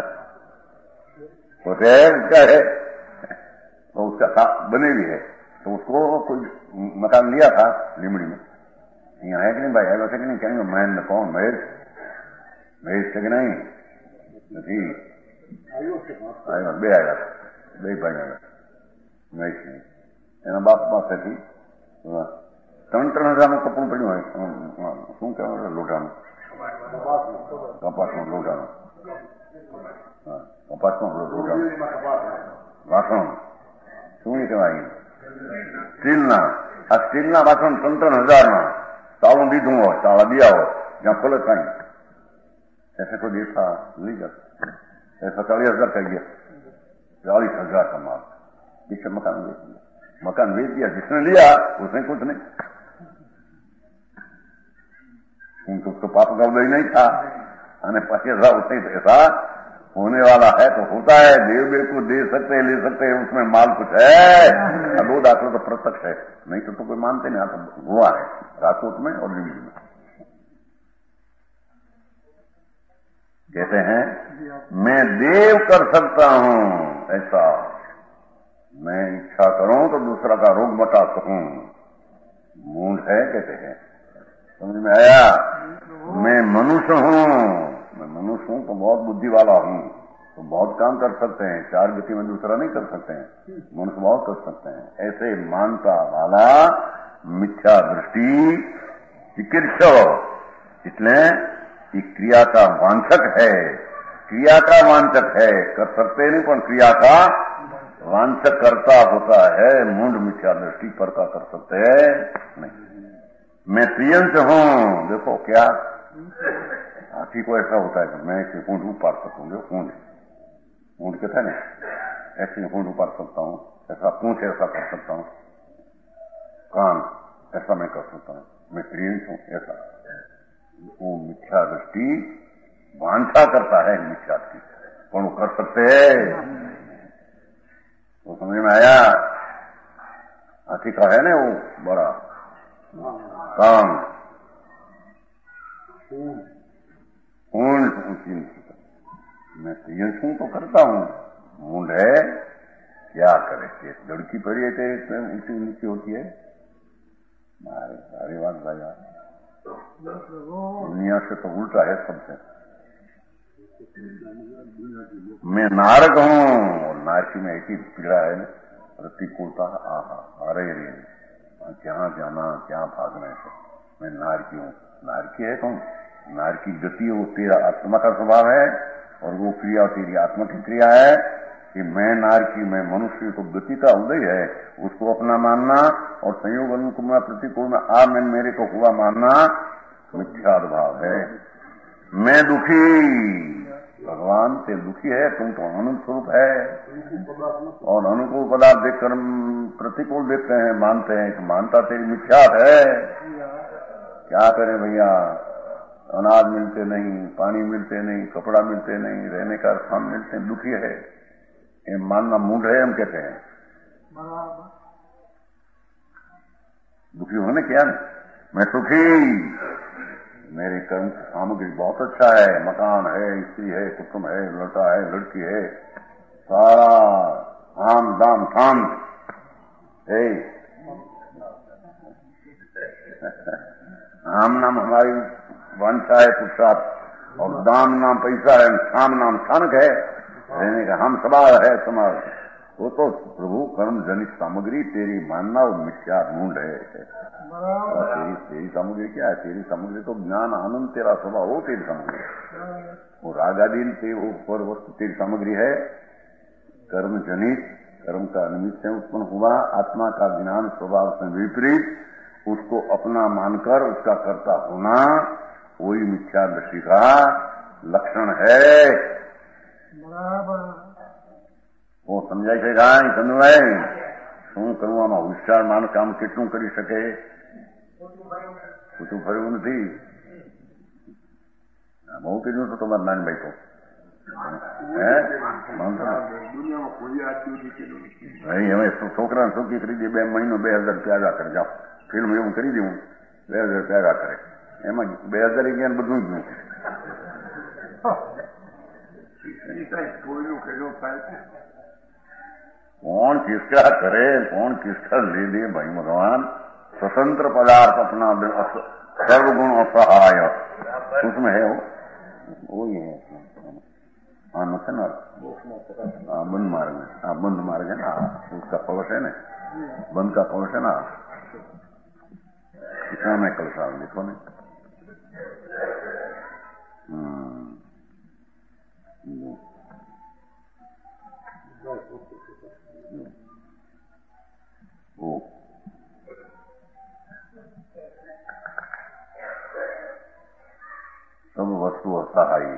होते है क्या है, तो उसका बने भी है, तो उसको कोई मकान लिया था लिमड़ी में, यहाँ है कि नहीं भाई, है वैसे कि नहीं, कहेंगे मैं कौन महेश છે કે નહીં, નથી આવ્યા, 2 આવ્યા, 2 ભાઈ આવ્યા, મહેશ નહીં, એના બાપ પાસેથી 3-3 હજારનું કપડું પડ્યું હોય, શું કહેવાય લોઢાનું, કપાસનું લોઢાનું, કપાસનું લોઢાનું વાસણ, શું કહેવાય સ્ટીલના, આ સ્ટીલના વાસણ 3-3 હજારના, તાળું દીધું હોય, તાળા દિયા હોય, જ્યાં ખોલે કાંઈ, ऐसे को देखा नहीं जाता, ऐसा 40,000 का गया, 40,000 का माल, पीछे मकान बेच दिया, मकान बेच दिया, जिसने लिया उसने कुछ नहीं, उनको तो पाप का उदय नहीं था, अने 25,000 उसने ऐसा होने वाला है, तो होता है, देव को दे सकते हैं, ले सकते हैं, उसमें माल कुछ है, 2 दाखिलों तो प्रत्यक्ष है, नहीं तो कोई मानते नहीं, आता हुआ है राजकोट में और दिल्ली में। कहते हैं मैं देव कर सकता हूं ऐसा, मैं इच्छा करूं तो दूसरा का रोग बता सकूं, मूड है कहते हैं, समझ में आया? मैं मनुष्य हूं तो बहुत बुद्धि वाला हूं, तो बहुत काम कर सकते हैं, 4 गति में दूसरा नहीं कर सकते हैं, मनुष्य बहुत कर सकते हैं, ऐसे मानता वाला मिथ्या दृष्टि चिकित्सक, इसलिए ये क्रिया का वांछक है, क्रिया का वांछक है, कर सकते नहीं, पर क्रिया का वांछक करता होता है, मूढ़ मिथ्या दृष्टि पर का कर सकते हैं नहीं। मैं प्रियंश हूं, देखो क्या हाथी को ऐसा होता है कि मैं ऐसे ऊंट उपाड़ सकूंगा, ऊंट कहता है ना, ऐसे ऊंट उपाड़ सकता हूं, ऐसा पूंछ ऐसा कर सकता हूं, कान ऐसा मैं कर सकता हूं, मैं प्रियंश हूं ऐसा, वो मिथ्या दृष्टि वांछा करता है, मिथ्या की पर वो कर सकते हैं, वो समझ में आया। हाथी का है ना वो बड़ा काम ऊंची मैं यूं तो करता हूँ, मूंड है क्या करे, लड़की पड़ी है तो ऊंची नीचे होती है। सारी बात भाई दुनिया से तो उल्टा है सबसे। मैं नारक हूँ और नारकी में ऐसी पीड़ा है प्रतिकूलता, अरे रे क्या जाना क्या भागना है। मैं नारकी हूँ, नारकी है कौन, नारकी गति वो तेरा आत्मा का स्वभाव है और वो क्रिया तेरी आत्मा की क्रिया है कि मैं नारकी, मैं मनुष्य तो गति का उदय है, उसको अपना मानना और संयोग अनुकूल प्रतिकूल में आ मैं मेरे को हुआ मानना मिथ्या भाव है। मैं दुखी, भगवान से दुखी है, तुम तो आनंद स्वरूप है और अनुकूल पदार्थ देखकर प्रतिकूल देखते हैं, मानते हैं कि मानता तेरी मिथ्या है। क्या करें भैया, अनाज मिलते नहीं, पानी मिलते नहीं, कपड़ा मिलते नहीं, रहने का स्थान मिलते नहीं, दुखी है, ये मानना मूड है हम कहते हैं। दुखी होने क्या मैं सुखी, मेरी कर्म सामग्री बहुत अच्छा है, मकान है, स्त्री है, कुटुंब है, लड़का है, लड़की है, सारा आम दाम थाम है। आम नाम हमारी वांछा है पुरुषार्थ और दाम नाम पैसा है, शाम नाम स्थानक है रहने का, हम सवाल है समाज। वो तो प्रभु कर्म जनित सामग्री तेरी मानना और मिथ्या मूड है। तेरी सामग्री क्या है, तेरी सामग्री तो ज्ञान आनंद तेरा स्वभाव हो, तेरी सामग्री वो रागादीन से ऊपर वस्तु तेरी सामग्री है। कर्म जनित, कर्म का निमित्त से उत्पन्न हुआ आत्मा का ज्ञान स्वभाव से विपरीत उसको अपना मानकर उसका कर्ता होना वही मिथ्या दृष्टि का लक्षण है। वो समझाय છે કાંઈ સમજાય શું કરવામાં હોશિયાર માણસ કામ કેટલું કરી શકે, ખોટું ફરવું નથી। બહુ કીધું તો તમારા નાનભાઈ તો ભાઈ હવે છોકરાને છોકરી ખરીદી 2 મહિનો 2000 રૂપિયા કરે, જાઓ ફિલ્મ એવું કરી દઉં 2000 રૂપિયા કરે, એમાં 2000 ગયા બધું જ નહીં। कौन किसका करे, कौन किसका ले दे भाई भगवान, स्वतंत्र पदार्थ अपना सर्वगुण और सहाय उसमें है वो ही है। बंद मार्ग में, बंद मार्ग है ना, उसका कवच है ना, बंद का कवच है ना, कितना मैं कल साल देखो ने वो सब वस्तु असहायी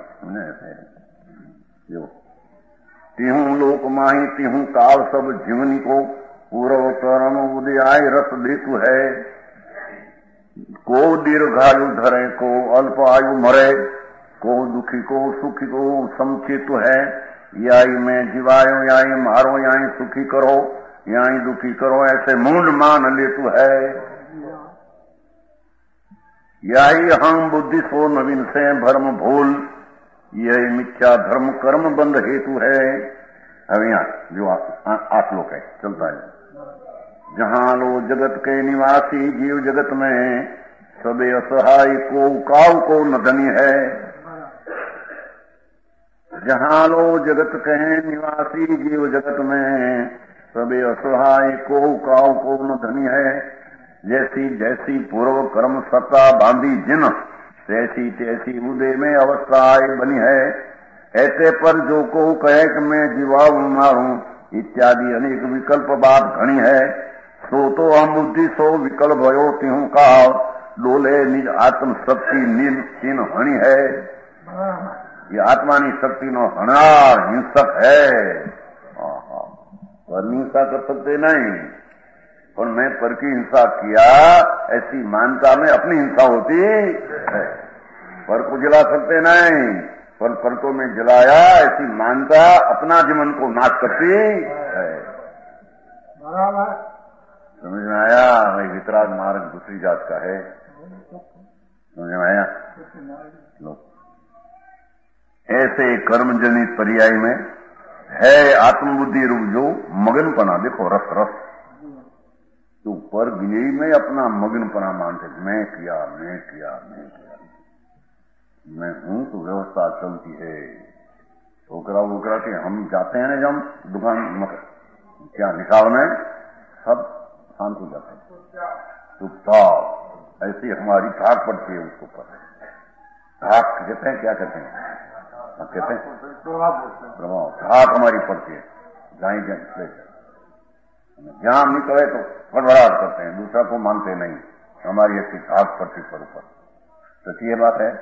जो तिहू लोक माही तिहू काल सब जीवनी को पूर्व कर्म उदय रस देतु है। को दीर्घायु धरे, को अल्प आयु मरे, को दुखी को सुखी को समचेतु है। याई मैं जीवायो, याई मारो, याई सुखी करो, याई दुखी करो, ऐसे मूड मान लेतु है। यही हम बुद्धि सो नवीन से भ्रम भूल, यही मिथ्या धर्म कर्म बंध हेतु है। अब यहाँ जो 8 लोग है चलता है। जहाँ लो जगत के निवासी जीव जगत में, सबे असहाय को काऊ को न धनी है। जहाँ लो जगत के निवासी जीव जगत में, सबे असहाय को काऊ को न धनी है। जैसी जैसी पूर्व कर्म सत्ता बांधी जिन, तैसी तैसी उदय में अवस्था बनी है। ऐसे पर जो को कहे कि मैं जीवाऊ मारूं, इत्यादि अनेक विकल्प बात घनी है। सो तो हम बुद्धि सो विकल्प भयो तिहू का, डोले निज आत्म शक्ति नील चिन्ह हणी है। ये आत्मा की शक्ति नो हणार हिंसक है। पर हिंसा कर सकते नहीं, और मैं पर की हिंसा किया ऐसी मानता में अपनी हिंसा होती है। पर को जला सकते नहीं, पर को में जलाया ऐसी मानता अपना जीवन को नाश करती है। समझ में आया? भाई वितराग मार्ग दूसरी जात का है, समझ में आया? लो ऐसे कर्म जनित पर्याय में है आत्मबुद्धि रूप जो मगनपना। देखो रस रस तो पर गिनई में अपना मगनपना मानते, मैं किया मैं किया मैं किया, मैं हूं तो व्यवस्था चलती है। ठोकरा वोकरा के हम जाते हैं ना जब दुकान क्या निकाल में सब शांत हो जाते हैं, चुपचाप। ऐसी हमारी धाक पड़ती है उसके ऊपर। धाक कहते हैं, क्या कहते हैं? कहते हैं प्रभाव। धाक हमारी पड़ती है, जहां जहां हम निकले तो फड़फड़ाहट करते हैं, दूसरा को मानते नहीं। हमारी ऐसी धाक पड़ती पर ऊपर। सच्ची ये बात है।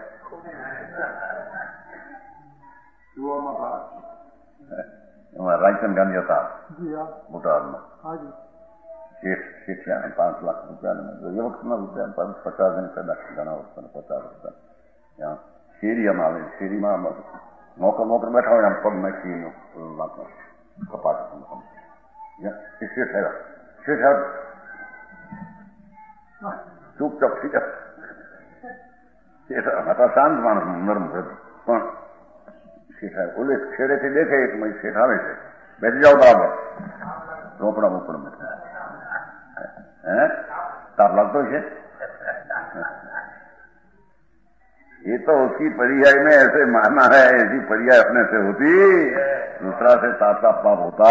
हमारा राजचंद गांधी था भूटान में, शेख 5 लाख रुपया ये वक्त में रुपया 50 दिन का घना वक्त में 50 रुपया यहाँ शेरी में आवे। शेरी में मोकर बैठा हो पग में कपाट शेठ है चुपचाप હતા શાંત માણસ, નરમ પણ શેઠ ઓલે છેડેથી દેખે એક શેઠ આવે છે, બેસી જાઓ બરાબર રોપડા બોપડા હે તાપ लगता है। ये तो उसकी पर्याय में ऐसे माना है, ऐसी पर्याय अपने से होती, दूसरा से ताता पाप होता।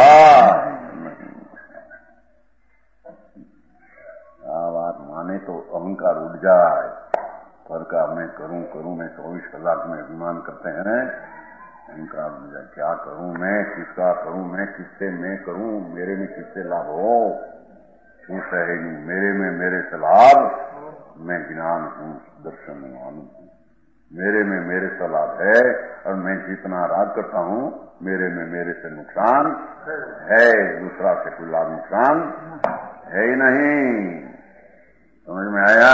बात माने तो अहंकार उठ जाए। पर का मैं करूं मैं 24 कलाक में अभिमान करते हैं, अहंकार उठ जाए। क्या करूं मैं, किसका करूं मैं, किससे मैं करूं, मेरे में किससे लाभ हो, तू सहेगी मेरे में मेरे से लाभ, मैं ज्ञान हूं दर्शन हूं, मेरे में मेरे से लाभ है और मैं जितना राग करता हूं मेरे में मेरे से नुकसान है, दूसरा से कोई लाभ नुकसान है ही नहीं। समझ में आया?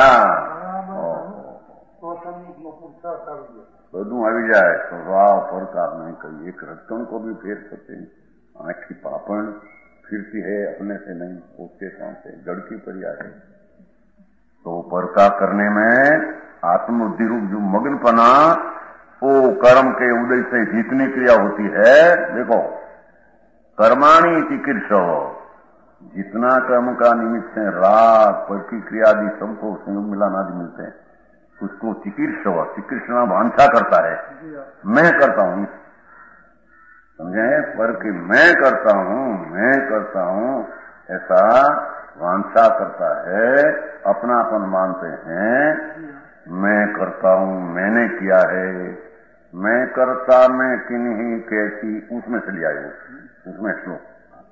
બધું આવી જાય સ્વભાવ ફરકાર नहीं कभी एक रत्तन को भी फेर सकते हैं। आंख की पापड़ फिरती है अपने से नहीं, उसके साथ से जड़ की पर्याय है। तो परका करने में आत्मबुद्धि रूप जो मग्नपना वो कर्म के उदय से जितनी क्रिया होती है। देखो कर्माणी चिकित्सा, जितना कर्म का निमित्त है राग पर की क्रिया आदि सबको संयोग मिलान आदि मिलते हैं, उसको चिकित्सा चिकित्सा वांछा करता है, मैं करता हूं, समझे? पर कि मैं करता हूं ऐसा वांछा करता है, अपनापन मानते हैं, मैं करता हूं, मैंने किया है, मैं करता मैं किन्हीं कैसी, उसमें से लिया है, उसमें श्लोक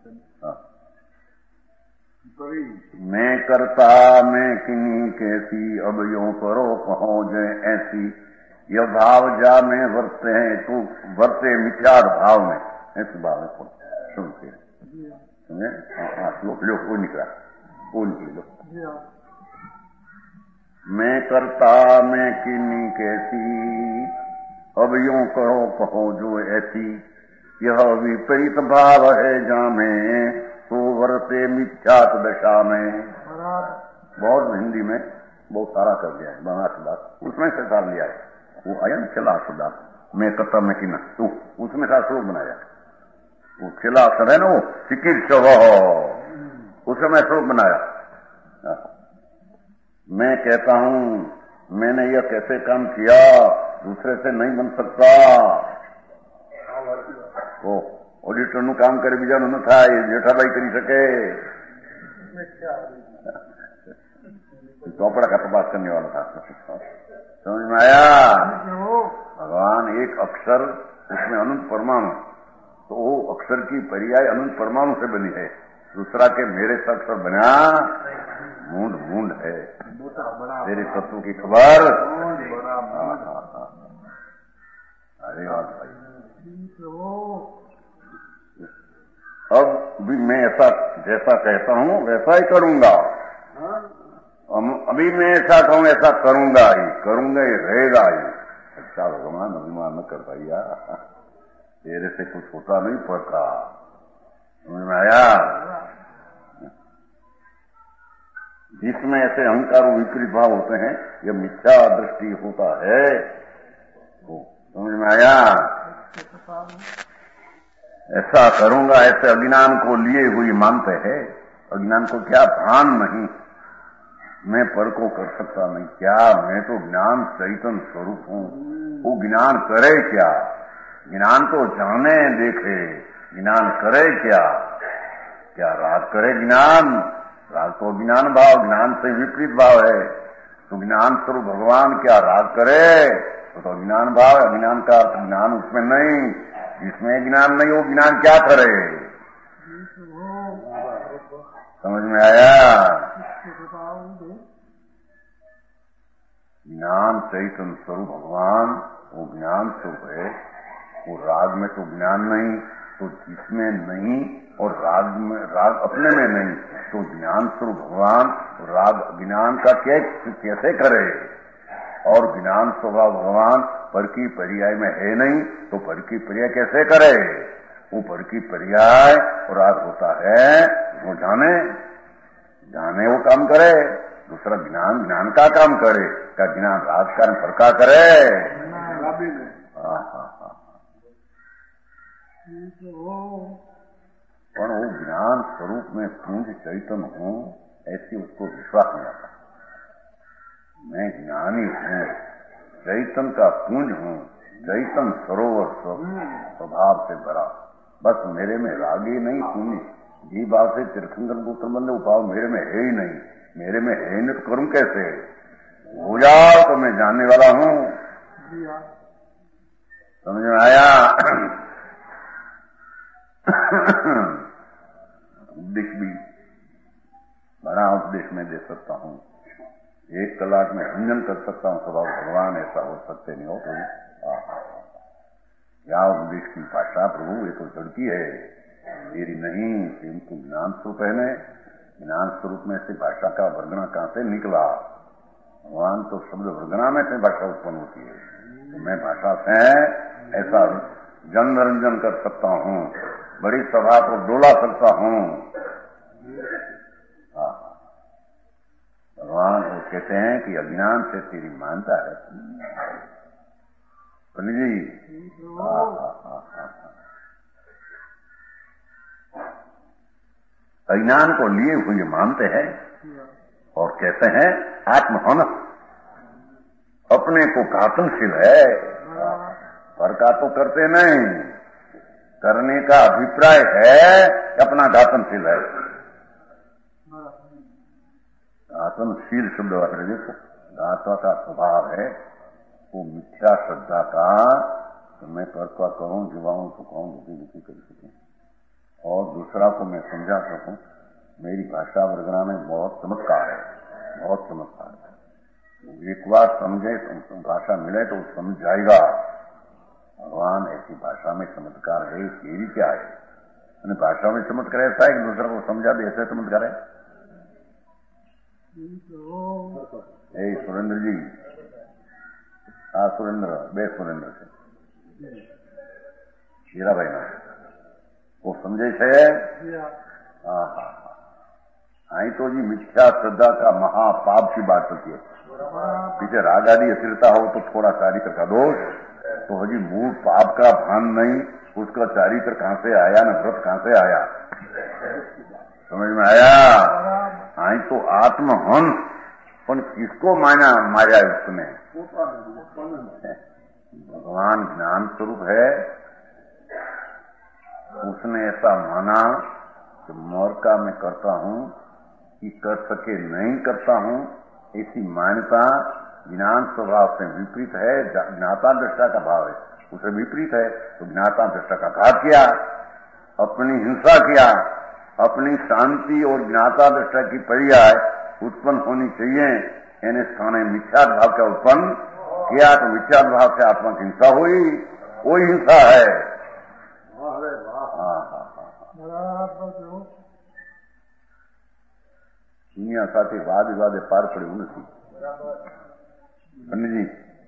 मैं करता मैं किन्हीं कैसी, अब यूं करो कहो जय ऐसी, यह भाव जा में वर्ते हैं तो वर्ते मिथ्यार भाव में, ऐसे भाव में सुनते समझे? श्लोक लो वो निकला, वो निकलो। मैं करता मैं किन्हीं कैसी, अब यूं करो कहो जो ऐसी, यह विपरीत भाव है जा में तो वर्ते मिथ्यात दशा में। बहुत हिंदी में बहुत सारा कर दिया है बनासुदास, उसमें से सार लिया है। वो आया ना खिलासुदास, मैं करता मैं किना, तो उसमें सारा श्लोक बनाया। वो खिलासर है ना, वो चिकित्सा उसमें श्लोक बनाया। मैं कहता हूं मैंने यह कैसे काम किया, दूसरे से नहीं बन सकता। वो ऑडिटर નું કામ કરે બીજાનું ન થાય, જેઠાભાઈ કરી શકે। ચોપડા का तपास करने वाला था। समझ में आया? भगवान एक अक्षर उसमें अनंत परमाणु, तो वो अक्षर की पर्याय अनंत परमाणु से बनी है, दूसरा के मेरे से अक्षर बना मूंड है। तेरे तत्व की खबर अरे बात भाई। अब भी मैं ऐसा जैसा कहता हूं वैसा ही करूंगा, अभी मैं ऐसा कहूं ऐसा करूंगा ही रहेगा ही। अच्छा भगवान अभिमान न कर भैया, तेरे से कुछ होता नहीं पड़ता। समझ में आया? जिसमें ऐसे अहंकार और विपरीत भाव होते हैं, यह मिथ्या दृष्टि होता है। तो समझ में आया? ऐसा करूंगा, ऐसे अज्ञान को लिए हुई मानते हैं। अज्ञान को क्या भान नहीं, मैं पर को कर सकता नहीं, क्या मैं तो ज्ञान चैतन्य स्वरूप हूं। वो ज्ञान करे क्या? ज्ञान तो जाने देखे, ज्ञान करे क्या? क्या राग करे ज्ञान? राग तो ज्ञान भाव, ज्ञान से विपरीत भाव है। तो ज्ञान स्वरूप भगवान क्या राग करे? तो ज्ञान भाव, अज्ञान का ज्ञान उसमें नहीं। जिसमें ज्ञान नहीं वो ज्ञान क्या करे? समझ में आया? ज्ञान चैतन्य स्वरूप भगवान वो ज्ञान स्वरूप है। वो राग में तो ज्ञान नहीं, तो जिसमें नहीं और राग में, राग अपने में नहीं, तो ज्ञान स्वरूप भगवान राग ज्ञान का कैसे करे? और ज्ञान स्वभाव भगवान पर की पर्याय में है नहीं, तो पर की पर्याय कैसे करे? वो पर की पर्याय और राग होता है, वो जाने जाने वो काम करे। दूसरा ज्ञान ज्ञान का काम करे, क्या ज्ञान राग का पर का करे? पर वो ज्ञान स्वरूप में पूंज चैतन्य हूं, ऐसी उसको विश्वास नहीं आता। मैं ज्ञानी हूं, चैतन्य का पुंज हूं, चैतन्य सरोवर स्वभाव से भरा। बस मेरे में रागी नहीं, पुण्य जी भाव से तीर्थंकर पुत्र बंदे उपाव मेरे में है ही नहीं। मेरे में है नहीं तो करूं कैसे? हो जाओ तो मैं जानने वाला हूं। समझ में आया? उपदेश भी बड़ा उपदेश में दे सकता हूं, 1 कलाक में रंजन कर सकता हूं। स्वभाव भगवान ऐसा हो सकते नहीं हो तो क्या उपदेश की भाषा प्रभु, ये तो झड़की है मेरी नहीं। इनको ज्ञान स्वरूप है, ज्ञान स्वरूप में से भाषा का वर्गना कहां से निकला? भगवान तो शब्द वर्गना में से भाषा उत्पन्न होती है। तो मैं भाषा से ऐसा जनरंजन कर सकता हूं, बड़ी सभा को डोला सकता हूं। भगवान वो कहते हैं कि अज्ञान से तेरी मानता है पंडित जी। अज्ञान को लिए हुए मानते हैं और कहते हैं आत्महन अपने को घातनशील है। पर का तो करते नहीं, करने का अभिप्राय है अपना घातनशील है। घातनशील शब्द वाले देखो, घातवा का स्वभाव है वो मिथ्या श्रद्धा का। तो मैं परका करूं, जीवाऊं, सुखाऊं, दुखी कर सकूं और दूसरा को मैं समझा सकूं। मेरी भाषा वर्गना में बहुत चमत्कार है, बहुत चमत्कार है। एक बार समझे तो भाषा मिले तो समझ जाएगा। भगवान ऐसी भाषा में चमत्कार है, तेरी क्या है? भाषा में चमत्कार ऐसा है कि दूसरा को समझा भी ऐसा चमत्कार है। सुरेंद्र जी, हाँ सुरेंद्र, बे सुरेंद्र से हीरा भाई ना वो समझे છે? हाँ हाँ आई तो जी मिथ्या श्रद्धा का महापाप की बात होती है। पीछे राग आदि अस्थिरता हो तो थोड़ा चारित्र का दोष, तो हजी मूल पाप का भान नहीं, उसका चारित्र कहां से आया, न व्रत कहां से आया? समझ में आया? आई तो आत्महन पण किसको मारा उसने? भगवान ज्ञान स्वरूप है, उसने ऐसा माना कि मोर का मैं करता हूं कि कर सके नहीं करता हूं। ऐसी मान्यता ज्ञान स्वभाव से विपरीत है। ज्ञाता दृष्टा का भाव है, उसे विपरीत है। तो ज्ञाता दृष्टा का घात किया, अपनी हिंसा किया, अपनी शांति और ज्ञाता दृष्टा की पर्याय उत्पन्न होनी चाहिए, यानी स्थाने मिथ्या भाव का उत्पन्न किया। तो मिथ्या भाव से आत्मा की हिंसा हुई, वही हिंसा है। दुनिया साथी वाद विवाद पार पड़ी उनकी पंडित जी।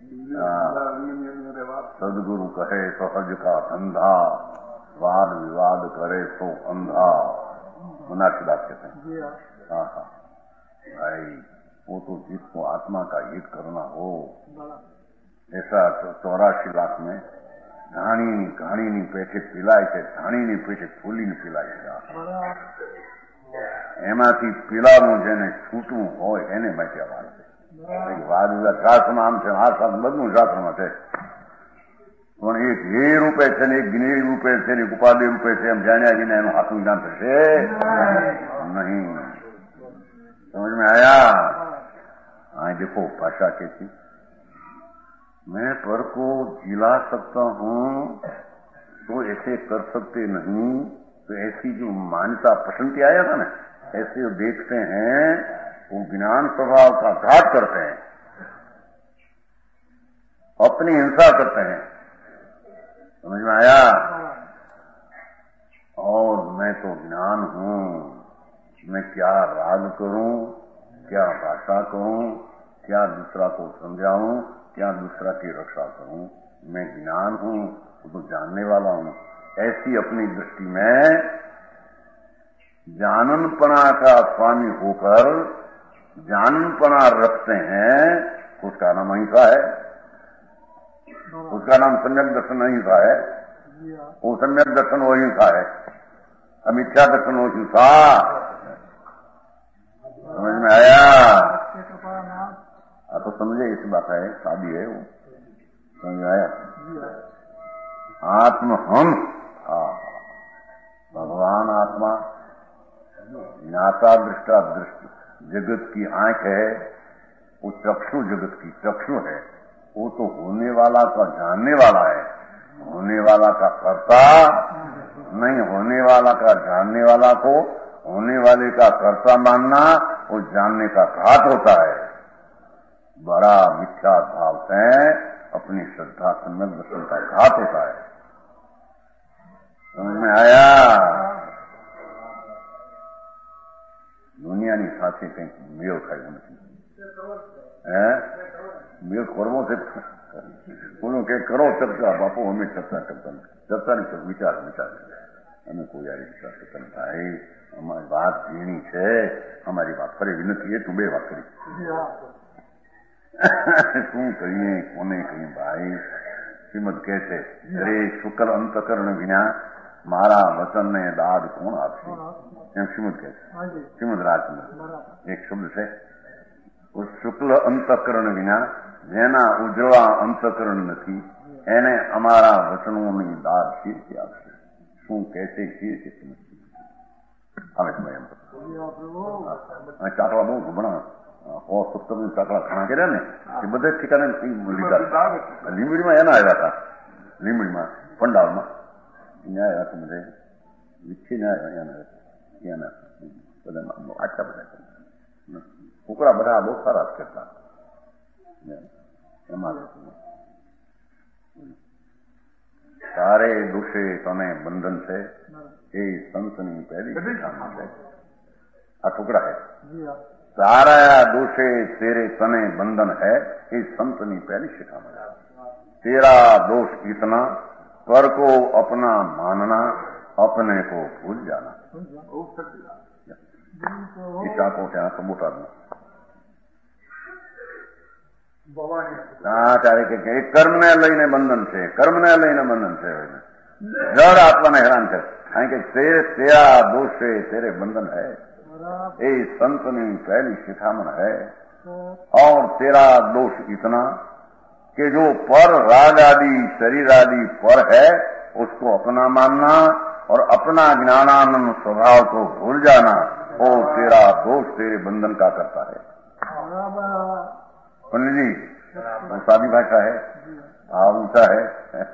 सदगुरु कहे सहज का धंधा, वाद विवाद करे सो अंधा, मुनासिदास कहते हैं। हाँ हाँ, भाई वो तो जिसको आत्मा का हित करना हो, ऐसा 84 लाख में ઘાણીની પેઠે પીલાય છે, ધાણીની પેઠે ફૂલીને પીલાય છે. એમાંથી પીલાનું જેને છૂટવું હોય એને માટે વાત છે. વાત શાસ્ત્રમાં આમ છે, આ શાસ્ત્ર બધું શાસ્ત્રમાં છે, પણ એક એ રૂપે છે ને એક જ્ઞેય રૂપે છે ને એક ઉપાધિ રૂપે છે, એમ જાણ્યા વિના એનું હાથું જ્ઞાન થશે નહીં. समझ में आया? हाँ देखो भाषा कैसी, मैं पर को जिला सकता हूँ तो ऐसे कर सकते नहीं, तो ऐसी जो मान्यता प्रसन्नति आया था ना, ऐसे देखते हैं वो ज्ञान स्वभाव का घात करते हैं, अपनी हिंसा करते हैं. समझ में आया? और मैं तो ज्ञान हूँ, मैं क्या राग करूं, क्या भाषा कहूं, क्या दूसरा को समझाऊं, क्या दूसरा की रक्षा करूं, मैं ज्ञान हूं, तो जानने वाला हूं. ऐसी अपनी दृष्टि में जाननपना का स्वामी होकर जाननपना रखते हैं, उसका नाम अहिंसा है, उसका नाम सम्यक दर्शन अहिंसा है. वो सम्यक दर्शन वो अहिंसा है, अमिथ्या दर्शन वो हिंसा. समझ में आया? तो समझे इस बात है, शादी है वो. समझ में आया? आत्महंस, भगवान आत्मा ज्ञाता दृष्टा दृष्टि, जगत की आंख है, वो चक्षु जगत की चक्षु है, वो तो होने वाला का जानने वाला है, होने वाला का कर्ता नहीं. होने वाला का जानने वाला को होने वाले का कर्ता मानना वो जानने का घात होता है. बड़ा मिथ्या भाव से अपनी श्रद्धा सम्यक दर्शन का घात होता है. समझ में आया? दुनिया ની સાથે કંઈક મેળ ખાયો નથી. મેળ કરવો છે, બોલું કે કરો ચર્ચા, બાપુ અમે ચર્ચા કરતા નથી. ચર્ચાની વિચાર અમે કોઈ આવી વિચાર કરતા નથી. ભાઈ અમારી વાત ઝીણી છે, અમારી વાત ફરેવી નથી, એ તું બે વાત કરી. શું કહીએ, કોને કહીએ ભાઈ? શ્રીમદ કહે છે, અરે શુક્લ અંતકરણ વિના મારા વચનને દાદ કોણ આપશે? એમ શ્રીમદ કહે છે. શ્રીમદ રાજમાં એક શબ્દ છે, શુક્લ અંતકરણ વિના, જેના ઉજળા અંતકરણ નથી, એને અમારા વચનોની દાદ શીર્ષે આપશે. શું કહે છે શીર્ષે સમજતી આવે છે એમ. ચાકડા બહુ ઘણા 170 ચાકડા ખાણા કર્યા ને, એ બધા ઠેકાને લીધા. લીંબડીમાં એના આવ્યા હતા, લીંબડીમાં પંડાળમાં અહીંયા આવ્યા હતા, બધે વિચ્છીને આવ્યા એના બધા આટલા બધા છોકરા બધા બહુ સારા જ કરતા. એમાં તારે દોષે તને બંધન છે, એ સંતની પહેલી શિખામણ છે. આ ટુકડા है. तारा दोषे तेरे तने बंधन है, ये संतनी पहली शिखामण है. तेरा दोष इतना, पर को अपना मानना, अपने को भूल जाना. ईशा को ત્યાં સબૂતાનું ત્યારે કે કર્મને લઈને બંધન છે, કર્મને લઈને બંધન છે. જડ આત્માને હેરાન કરે, કારણ કે તેરા દોષે तेरे बंधन है, ये संतनी पहली शिखामण है. और तेरा दोष इतना कि जो पर राग आदि शरीर आदि पर है उसको अपना मानना और अपना ज्ञानानंद स्वभाव को भूल जाना, वो तेरा दोष तेरे बंधन का करता है. पंडित जी सादी भाषा है, ऊंचा है,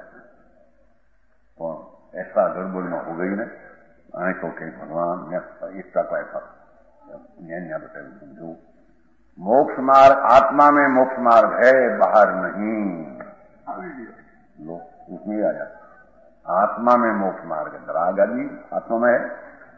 ऐसा गड़बड़ में हो गई ना, आए तो कहीं भगवान इसका पैसा न्याय बताइए. समझो, मोक्ष मार्ग आत्मा में मोक्ष मार्ग है, बाहर नहीं. लो उसमें आया आत्मा में मोक्ष मार्ग है. राग आदि आत्मा में है,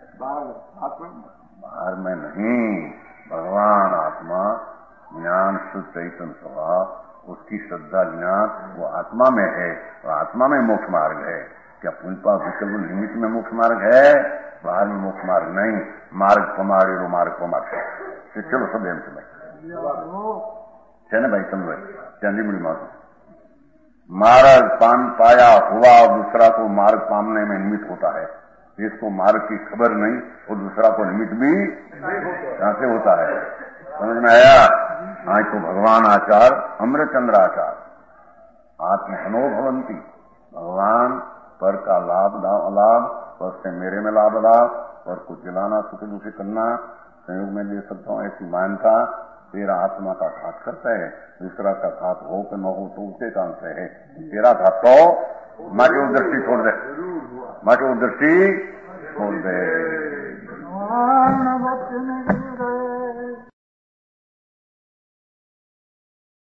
बाहर में नहीं. भगवान आत्मा ज्ञान शुद्ध चैतन्य स्वभाव, उसकी श्रद्धा ज्ञान वो आत्मा में है, और आत्मा में मोक्ष मार्ग है. क्या पुष्पा विकल्प निमित्त में मोक्ष मार्ग है, बाहर में मोक्ष मार्ग नहीं। मार्ग पमाड़े रो मार्ग पमाड़ चलो सब एम से भाई है ना भाई, समझो चांदी मुड़ी मार मार्ग पान पाया हुआ और दूसरा को मार्ग पाने में निमित्त होता है। इसको मार्ग की खबर नहीं और दूसरा को निमित्त भी कहां से होता है, समझ में आया। आज तो भगवान आचार अमृतचंद्र आचार आत्महनो भवंती, भगवान पर का लाभ लाभ, पर से मेरे में लाभ लाभ, पर को जिलाना सुख दुखी करना, संयोग में ले सकता हूं ऐसी मान्यता तेरा आत्मा का घात करता है। दूसरा का घात हो कि न हो तो उसके काम से है, तेरा घात तो माँ की दृष्टि छोड़ दे, माँ की दृष्टि छोड़ दे।